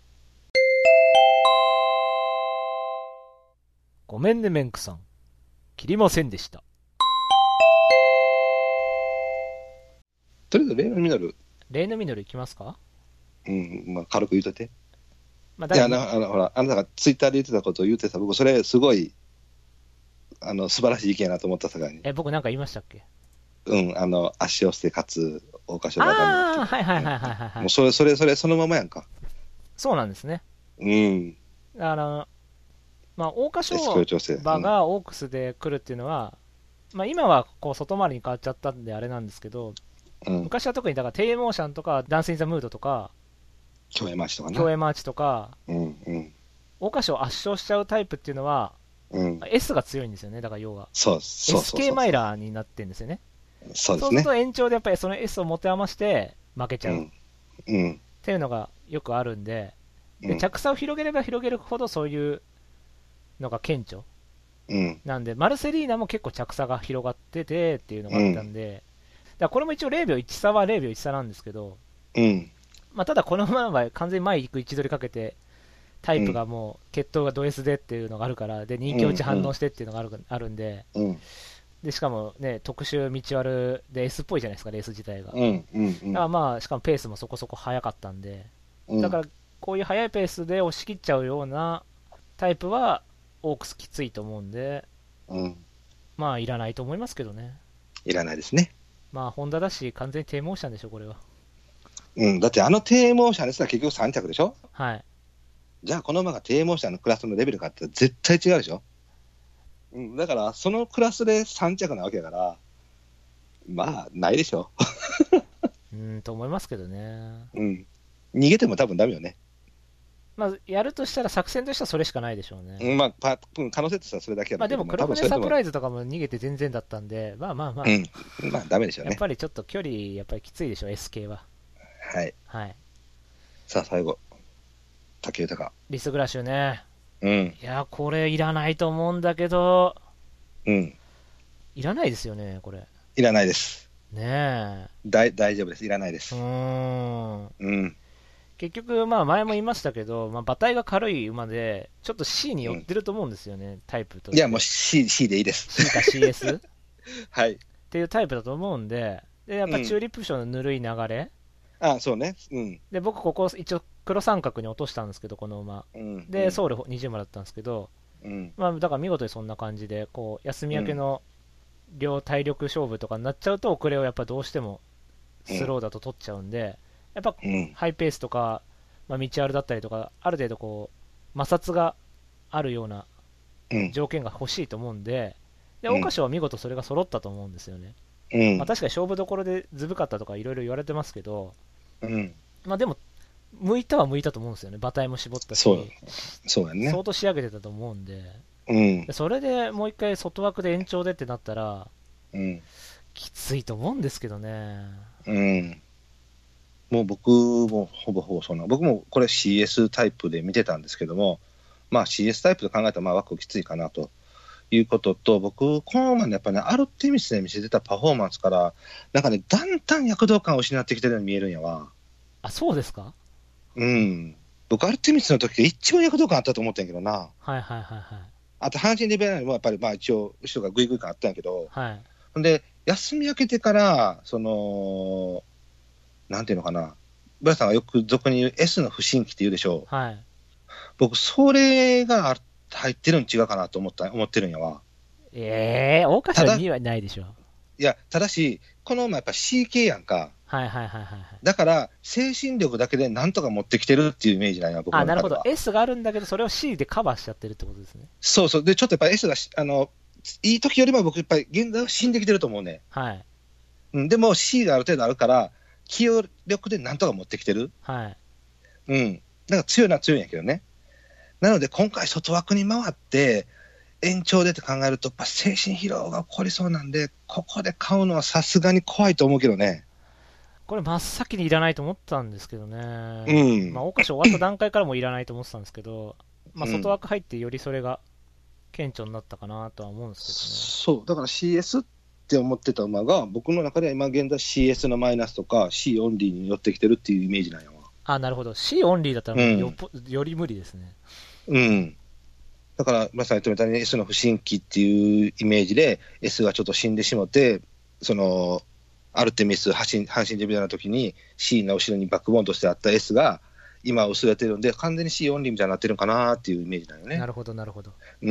ごめんね、メンクさん。切りませんでした。 とりあえず、例のミノル、 レイノミノルいきますか？ まあ、軽く言うといて。 まあ、 いや、 だからほら、あなたがツイッターで言ってたことを言ってた、僕、それ、すごい、素晴らしい意見やなと思ったさかに。 僕なんか言いましたっけ？ 足を捨て、かつ、桜花賞がああ、はいはいはいはいはい。 もうそれ、そのままやんか。 そうなんですね。だから、まあ、桜花賞馬がオークスで来るっていうのは、まあ、今はこう外回りに変わっちゃったんであれなんですけど、昔は特にだからテイモーションとかダンス・イン・ザ・ムードとか競泳マーチとかね。 競泳マーチとか、桜花賞を圧勝しちゃうタイプっていうのは、S が強いんですよね。だから要はそう SK マイラーになってるんですよね。 そうですね。 そうすると延長でやっぱりその S を持て余して負けちゃうっていうのがよくあるんで、着差を広げれば広げるほどそういうのが顕著なんで、マルセリーナも結構着差が広がっててっていうのがあったんで、だからこれも一応0秒1差は0秒1差なんですけど、まあ、ただこの馬は完全に前行く位置取りかけて、タイプがもう血統がド S でっていうのがあるから、で人気落ち反応してっていうのがあるんで、でしかもね、特殊道悪で S っぽいじゃないですか、レース自体が。だからまあ、しかもペースもそこそこ速かったんで、だからこういう速いペースで押し切っちゃうようなタイプは、オークスきついと思うんで、まあ、いらないと思いますけどね。 いらないですね。 まあ、ホンダだし、完全に低モーションでしょ、これは。 だって低モーションですら結局3着でしょ。 はい。 じゃあ、この馬が低モーションのクラスのレベルかって絶対違うでしょ。だから、そのクラスで3着なわけだから、まあ、ないでしょ。 と思いますけどね。 逃げても多分ダメよね。 まあ、やるとしたら作戦としてはそれしかないでしょうね。 まあ、可能性としてはそれだけやまあでも黒船サプライズとかも逃げて全然だったんで、まあ、まあダメでしょうね。 やっぱりちょっと距離やっぱりきついでしょ、S 系は。 はい。 はい。 さあ最後、武豊。 リスグラッシュね。いや、これいらないと思うんだけど、いらないですよね、これ。 いらないです。 ねえ。 大丈夫です。いらないです。 結局、まあ前も言いましたけど、まあ、馬体が軽い馬で、ちょっと C に寄ってると思うんですよね、タイプと。 いや、もう C でいいです。 C か CS? はい。 っていうタイプだと思うんで、で、やっぱチューリップ賞のぬるい流れ。 そうね。 で、僕、ここ一応黒三角に落としたんですけど、この馬。で、ソウル20馬だったんですけど、まあ、だから見事にそんな感じで、こう、休み明けの両体力勝負とかになっちゃうと、遅れをやっぱどうしてもスローだと取っちゃうんで、やっぱハイペースとか、まあ、道あるだったりとか、ある程度こう摩擦があるような条件が欲しいと思うんで、桜花賞は見事それが揃ったと思うんですよね。まあ、確かに勝負どころでずぶかったとかいろいろ言われてますけど、まあでも、向いたは向いたと思うんですよね、馬体も絞ったし、 そうやね、 相当仕上げてたと思うんで、でそれでもう一回外枠で延長でってなったら、きついと思うんですけどね。 もう僕もほぼそんな、僕もこれ CS タイプで見てたんですけども、まあ CS タイプと考えたらまあ枠きついかなということと、僕、この馬のやっぱね、アルテミスで見せてたパフォーマンスから、なんかね、だんだん躍動感を失ってきてるように見えるんやわ。 あ、そうですか？ 僕、アルテミスの時が一番躍動感あったと思ったんやけどな。あと、阪神リベラルもやっぱりまあ一応、後ろがグイグイ感あったんやけど、ほんで、休み明けてから、なんていうのかな、ブラさんがよく俗に言う S の不振期って言うでしょう。 僕、それが入ってるん違うかなと思ってるんやわ。 桜花賞にはないでしょ。 いや、ただし、この馬やっぱ C 系やんか。 はいはいはいはい。 だから、精神力だけでなんとか持ってきてるっていうイメージなんや、僕の中では。 なるほど。S があるんだけど、それを C でカバーしちゃってるってことですね。 そうそう。で、ちょっとやっぱ S がいい時よりも僕、やっぱり現在は死んできてると思うね。 はい。 うん、でも C がある程度あるから、気力でなんとか持ってきてる。 はい。 うん。だから強いのは強いんやけどね。なので、今回外枠に回って、延長でって考えると、やっぱ精神疲労が起こりそうなんで、ここで買うのはさすがに怖いと思うけどね。 これ真っ先にいらないと思ったんですけどね。 うん。 まあ、桜花賞終わった段階からもいらないと思ってたんですけど、まあ、 うん外枠入ってよりそれが顕著になったかなとは思うんですそう、だから CS って思ってた馬が、僕の中では今現在 CS のマイナスとか C オンリーに寄ってきてるっていうイメージなんやわ。 けどね。なるほど。C オンリーだったらもうより無理ですね。 うん。だから、まさに言ったみたいに S の不振期っていうイメージで、S がちょっと死んでしまって、アルテミス、阪神デビューの時に C の後ろにバックボーンとしてあった S が、今薄れてるんで、完全に C オンリーみたいになってるのかなっていうイメージなんよね。 なるほど、なるほど。 うん。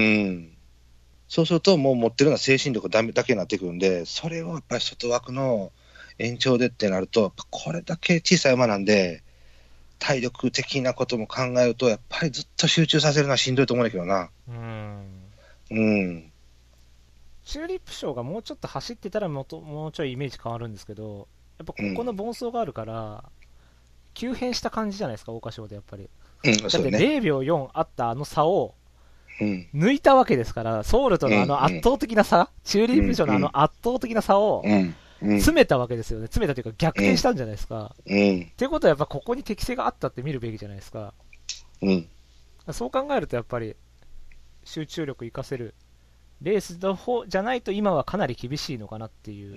そうすると、もう持ってるのは精神力だけになってくるんで、それをやっぱり外枠の延長でってなると、これだけ小さい馬なんで、体力的なことも考えると、やっぱりずっと集中させるのはしんどいと思うんだけどな。うん。 チューリップ賞がもうちょっと走ってたらもうちょいイメージ変わるんですけど、やっぱここの盆走があるから、急変した感じじゃないですか、桜花賞でやっぱり。 うん、 だってそうね。 0秒4あったあの差をうん。 抜いたわけですから、ソウルとのあの圧倒的な差、チューリップ賞のあの圧倒的な差をうん。うん。 詰めたわけですよね。詰めたというか逆転したんじゃないですか。 うん。 っていうことはやっぱここに適性があったって見るべきじゃないですか。 うん。 そう考えるとやっぱり集中力活かせるレースの方じゃないと今はかなり厳しいのかなっていう。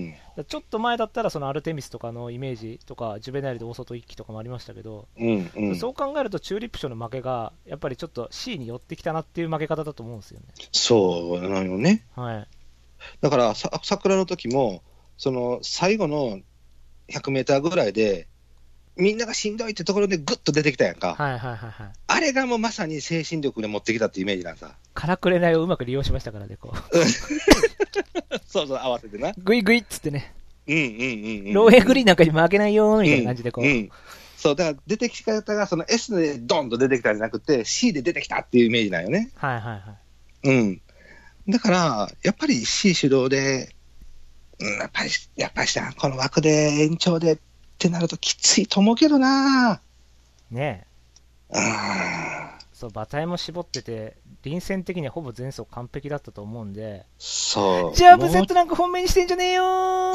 うん。 ちょっと前だったらそのアルテミスとかのイメージとかジュベナイルで大外一騎とかもありましたけど、 うん。うん。 そう考えるとチューリップ賞の負けがやっぱりちょっと C に寄ってきたなっていう負け方だと思うんですよね。 そうなのよね。 はい。 だから、桜の時も、最後の100メーターぐらいで、みんながしんどいってところでぐっと出てきたやんか。 はいはいはいはい。 あれがもうまさに精神力で持ってきたっていうイメージなんさ。 からくれないをうまく利用しましたからね、こう。 そうそう、合わせてな。 グイグイっつってね。 うんうんうんうん。 ローエグリーンなんかに負けないよーみたいな感じでこう。 うん。そう、だから出てき方がその S でドンと出てきたんじゃなくて C で出てきたっていうイメージなんよね。 はいはいはい。 うん。だから、やっぱり C 主導で、やっぱりさ、この枠で延長でってなるときついと思うけどな。 ねえ。 うん。 そう、馬体も絞ってて、臨戦的にはほぼ前走完璧だったと思うんで、 そう。 じゃあ、ブゼットなんか本命にしてんじゃねえよ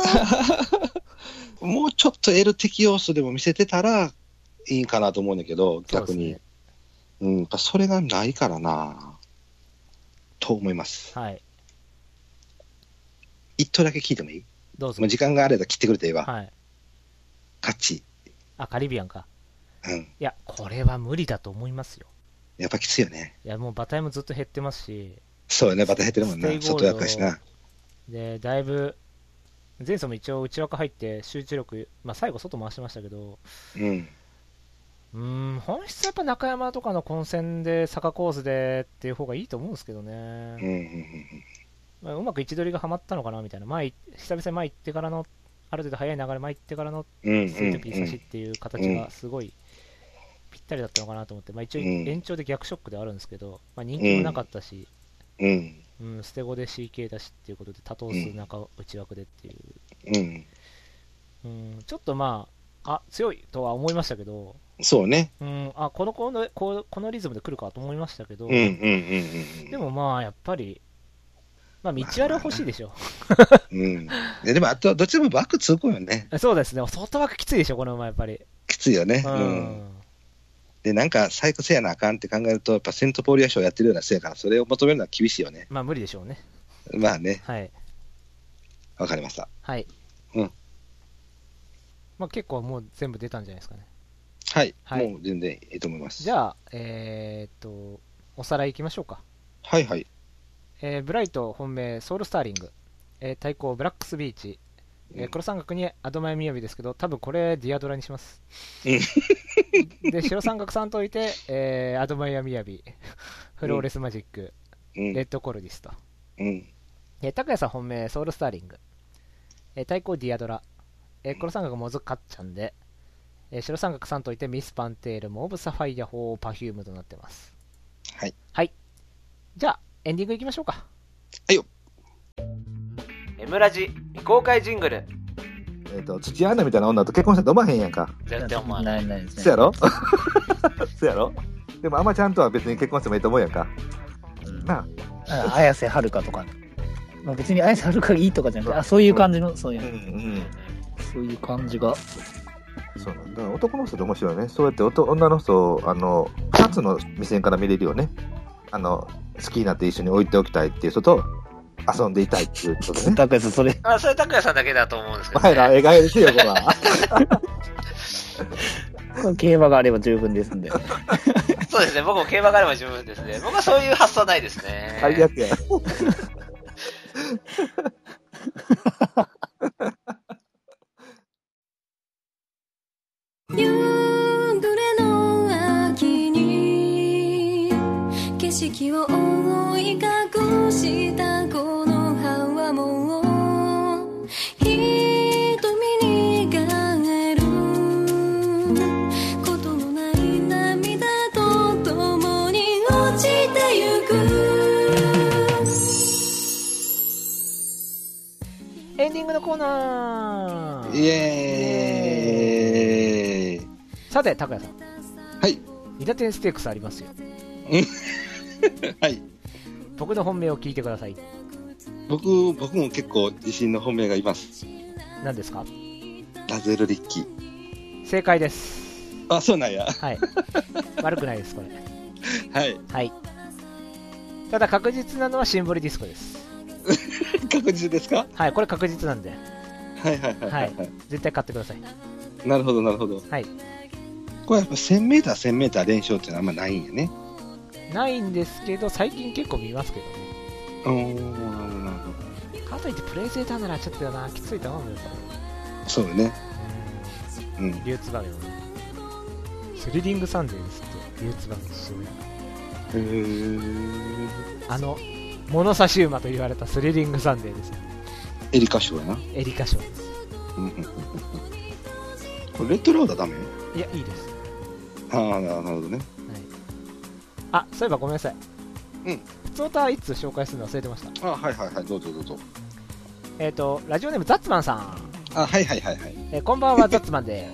ーもうちょっと L 適応数でも見せてたらいいかなと思うんだけど、逆に。 ね、 うん、やっぱそれがないからな、と思います。 はい。 一頭だけ聞いてもいい？ どうぞ。 もう時間があれば切ってくれていいわ。 はい。 カッチ。 カリビアンか。 うん。 いや、これは無理だと思いますよ。 やっぱきついよね。 いや、もう馬体もずっと減ってますし。 そうよね、バタ減ってるもんな。外やからしな。 で、だいぶ、前走も一応内枠入って集中力、まあ最後外回してましたけど、本質はやっぱ中山とかの混戦で坂コースでっていう方がいいと思うんですけどね。まあ、うまく位置取りがはまったのかなみたいな、久々に前行ってからの、ある程度速い流れ前行ってからのスイートピー差しっていう形がすごいぴったりだったのかなと思って、まあ、一応延長で逆ショックではあるんですけど、まあ、人気もなかったし、捨て子で CK だしっていうことで多頭数中内枠でっていう、ちょっとまあ強いとは思いましたけど、 そうね、 このリズムで来るかと思いましたけど、でもまあやっぱりまあ、道あれは欲しいでしょ。 でも、あと、どっちでもバック通行よね。 そうですね。外枠きついでしょ、この馬、やっぱり。 きついよね。で、なんか、最高せやなあかんって考えると、やっぱセントポーリア賞やってるようなせやから、それを求めるのは厳しいよね。 まあ、無理でしょうね。 まあね。 はい。 わかりました。 はい。まあ、結構もう全部出たんじゃないですかね。 はい。もう全然いいと思います。 じゃあ、おさらいいきましょうか。 はいはい。 ブライト本命ソウルスターリング、対抗ブラックスビーチ、 黒三角にアドマイみやびですけど、多分これディアドラにします。で、白三角さんといて、アドマイヤみやび、フローレスマジック、レッドコルディスと。拓也さん本命、ソウルスターリング。対抗ディアドラ。黒三角モズカッチャンで、白三角さんといてミスパンテール、モーブサファイア、ホーパフュームとなってます。 はい。 はい。じゃあ、エンディングいきましょうか。 はいよ。 Mラジ未公開ジングル。 土屋アンナみたいな女と結婚したら飲まへんやんか。 絶対思わない。 ないですね。 そやろそやろでもあんまちゃんとは別に結婚してもいいと思うやんか。なあ。綾瀬はるかとか、まあ、別に綾瀬はるかがいいとかじゃなくて、そういう感じの、そういう感じが。 そうなんだ。男の人って面白いね。そうやって女の人を2つの目線から見れるよね。好きになって一緒に置いておきたいっていう人と遊んでいたいっていうことね。 拓也さん、それ拓也さんだけだと思うんですけど、 ね。前ら描いてよ、こは。競馬があれば十分ですんで。 そうですね。僕も競馬があれば十分ですね。僕はそういう発想ないですね。 最悪や。 夕暮れの秋に景色を覆い隠したこの葉はもう瞳に変えることのない涙と共に落ちてゆく。 エンディングのコーナー。 イエーイ。 さて、拓也さん。 はい。 2打点ステークスありますよ。 はい。 僕の本命を聞いてください。 僕も結構自信の本命がいます。 何ですか？ ラゼル・リッキー。 正解です。 あ、そうなんや。 はい。悪くないです、これ。 はい。 はい。ただ確実なのはシンボリディスコです。 確実ですか？ はい、これ確実なんで。 はいはいはいはい。 絶対買ってください。 なるほどなるほど。 はい。 これやっぱ 1000m 連勝っていうのはあんまないんやね。 ないんですけど、最近結構見ますけどね。 なるほどなるほど。 かといってプレイセーターならちょっとよな、きついと思うんですよ。 そうよね。 流通場面をね。スリリングサンデーですって、流通場面すごい。物差し馬と言われたスリリングサンデーですよ。 エリカ賞やな。 エリカ賞です。 これレッドロードはダメ？ いや、いいです。 ああ、なるほどね。 はい。あ、そういえばごめんなさい。 うん。 普通歌いつ紹介するの忘れてました。 あ、はいはいはい、どうぞどうぞ。 ラジオネームザッツマンさん。 あ、はいはいはいはい。 こんばんは、ザッツマンです。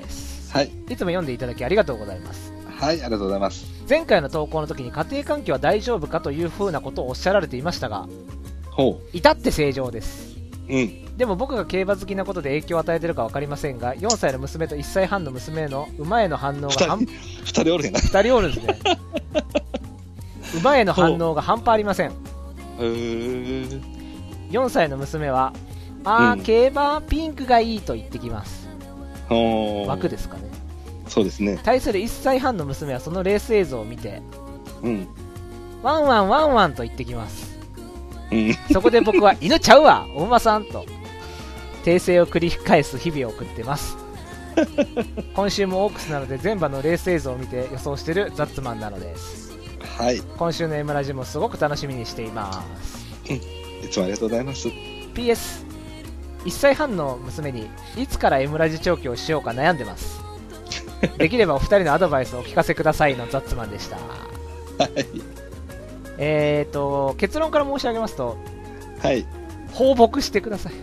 はい。 いつも読んでいただきありがとうございます。 はい、ありがとうございます。 前回の投稿の時に家庭環境は大丈夫かという風なことをおっしゃられていましたが、 ほう。 至って正常です。 うん。 でも僕が競馬好きなことで影響を与えているか分かりませんが、4歳の娘と1歳半の娘の馬への反応が 2人おるやな。 2人おるんですね。馬への反応が半端ありません。4歳の娘は、競馬ピンクがいいと言ってきます。枠ですかね。 そうですね。 対する1歳半の娘はそのレース映像を見て、ワンワンワンワンと言ってきます。そこで僕は犬ちゃうわお馬さんと訂正を繰り返す日々を送ってます今週もオークスなので全馬のレース映像を見て予想してるザッツマンなのです。 はい。 今週の M ラジもすごく楽しみにしています。 いつもありがとうございます。 PS 1歳半の娘にいつから M ラジ調教をしようか悩んでますできればお二人のアドバイスをお聞かせくださいのザッツマンでした。 はい。 結論から申し上げますと、 はい。 放牧してください。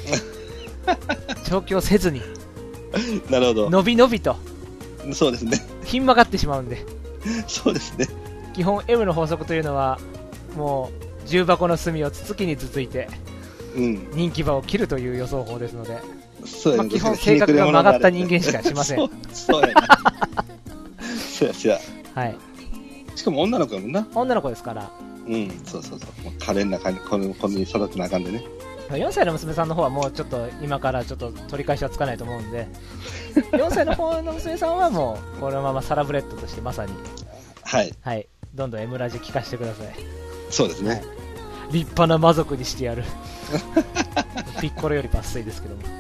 調教せずに。 なるほど。 のびのびと。 そうですね。 ひん曲がってしまうんで。 そうですね。 基本 M の法則というのは、もう重箱の隅をつつきにつついて、人気馬を切るという予想法ですので、 そうやね。 基本性格が曲がった人間しかしません。 そうやね。そうやしや。 はい。 しかも女の子やもんな。 女の子ですから。 そうそうそう。もう可憐な感じ、このに育てなあかんでね。 4歳の娘さんの方はもうちょっと今からちょっと取り返しはつかないと思うんで、4歳の方の娘さんはもうこのままサラブレッドとしてまさに、はい。はい。どんどん M ラジ聞かせてください。 そうですね。はい、 立派な魔族にしてやる。ピッコロより抜粋ですけども。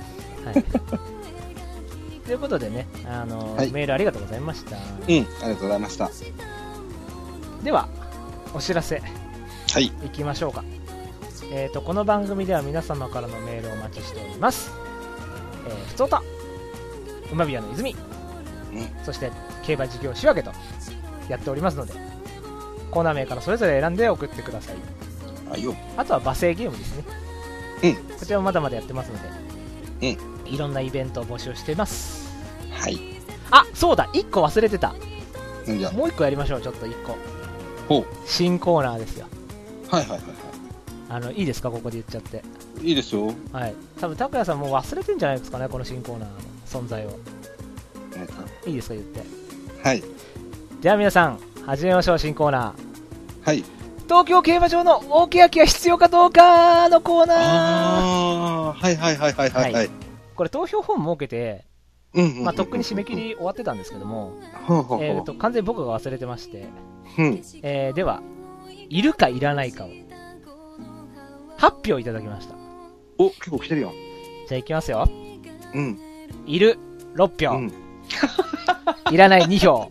はいということでね、 はいメールありがとうございました。 うん、ありがとうございました。 では、お知らせはい。 いきましょうか。この番組では皆様からのメールをお待ちしております。ふつおた、馬ビアの泉、そして競馬事業仕分けとやっておりますので、コーナー名からそれぞれ選んで送ってください。 はいよ。 あとは馬製ゲームですね。こちらもまだまだやってますので、いろんなイベントを募集しています。 はい。 あ、そうだ、1個忘れてた。 なんじゃ。 もう1個やりましょう。ちょっと1個ほう。 新コーナーですよ。 はいはいはいはいいいですか、ここで言っちゃって。 い。いいですよ。 はい。多分拓也さんもう忘れてんじゃないですかね、この新コーナーの存在を。いいですか、言って。 はい。 では皆さん、始めましょう。新コーナー。 はい。 東京競馬場の大欅は必要かどうかのコーナー。 はいはいはいはいはいはい。 これ投票フォーム設けて、まあとっくに締め切り終わってたんですけども、完全に僕が忘れてまして、では、いるかいらないかを発表いただきました。 お、結構来てるよ。 じゃあいきますよ。いる6票、いらない2票。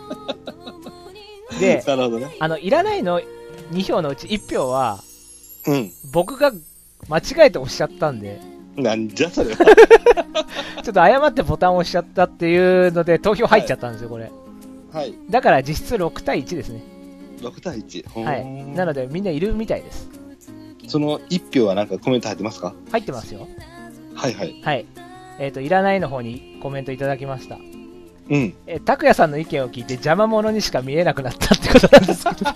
で、 なるほどね。 いらないの2票のうち1票は、僕が間違えて押しちゃったんで、 なんじゃそれは。 ちょっと誤ってボタンを押しちゃったっていうので投票入っちゃったんですよ、これ。 はい。 だから実質6対1ですね。 6対1。 はい。なのでみんないるみたいです。 その1票はなんかコメント入ってますか？ 入ってますよ。 はいはい。 はい。いらないの方にコメントいただきました。 うん。 拓也さんの意見を聞いて邪魔者にしか見えなくなったってことなんですけど。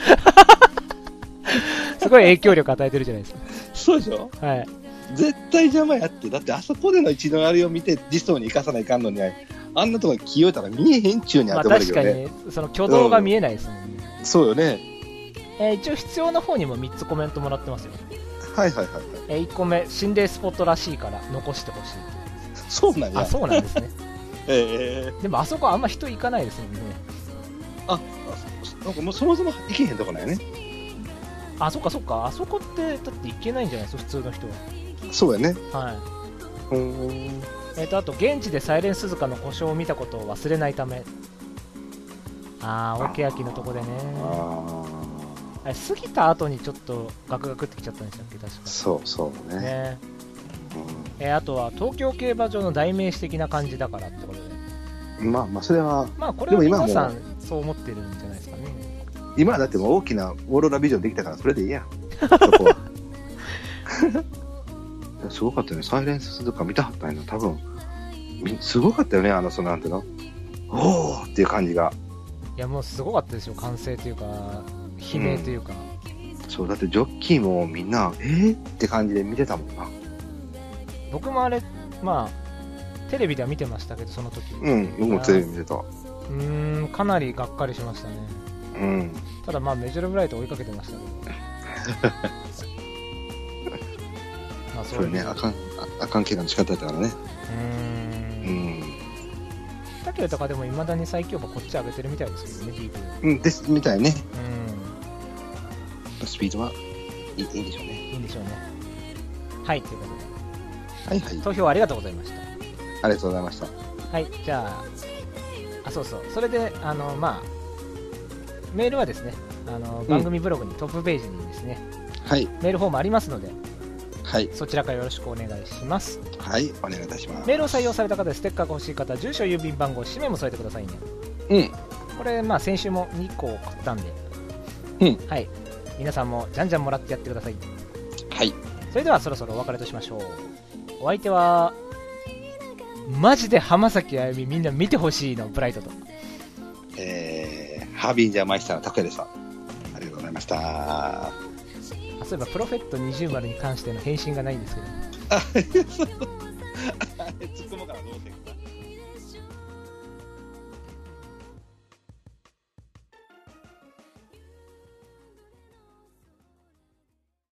すごい影響力与えてるじゃないですか。 そうでしょ？ はい。 絶対邪魔やって。だってあそこでの一度あれを見て理想に生かさないかんのに、あんなとこに気をたら見えへんちゅうにまあ頭るけどね。 確かに、その挙動が見えないですもんね。 そうよね。 一応必要な方にも3つコメントもらってますよ。 はいはいはい。 1個目、心霊スポットらしいから残してほしい。 そうなんや。 あ、そうなんですね。 でもあそこあんま人行かないですもんね。 なんかもうそもそも行けへんとこなんやね。 あ、そっかそっか。あそこってだって行けないんじゃないですか、普通の人は。 そうやね。 はい。あと、現地でサイレンスズカの故障を見たことを忘れないため。大欅のとこでね。あれ、過ぎた後にちょっとガクガクってきちゃったんでしたっけ、確か。 そうね。 あとは、東京競馬場の代名詞的な感じだからってことで。 まあ、それは。 まあ、これは皆さんそう思ってるんじゃないですかね。 今はだってもう大きなオーロラビジョンできたからそれでいいや。そこは。すごかったよね。サイレンスとか見たかったんやな。多分、すごかったよね。なんていうの、おーっていう感じが。 いや、もうすごかったですよ。歓声というか、悲鳴というか。 そう、だってジョッキーもみんな、って感じで見てたもんな。 僕もあれ、まあ、テレビでは見てましたけど、その時。 僕もテレビ見てた。 かなりがっかりしましたね。ただまあメジロブライト追いかけてましたけど。まあそういうね、あかん怪我の仕方だったからね。 だけどとかでも未だに最強馬こっち上げてるみたいですけどね、ディープ。 ですみたいね。スピードはいいんでしょうね。 いいんでしょうね。はい、ということで。はいはい。 投票ありがとうございました。 ありがとうございました。 はい、じゃあ、そうそう。それで、まあ、メールはですね、番組ブログにトップページにですね、メールフォームありますので、そちらからよろしくお願いします。 はい、お願いいたします。 メールを採用された方でステッカーが欲しい方、住所、郵便番号、氏名も添えてくださいね。これ、まあ、先週も2個送ったんで、はい。皆さんもじゃんじゃんもらってやってください。 はい。 それではそろそろお別れとしましょう。お相手は、マジで浜崎あゆみみんな見てほしいのブライトと。 ハービンジャーマイスターの拓也でした。ありがとうございました。 そういえばプロフェット20丸に関しての返信がないんですけど。 突っ込むからどうせ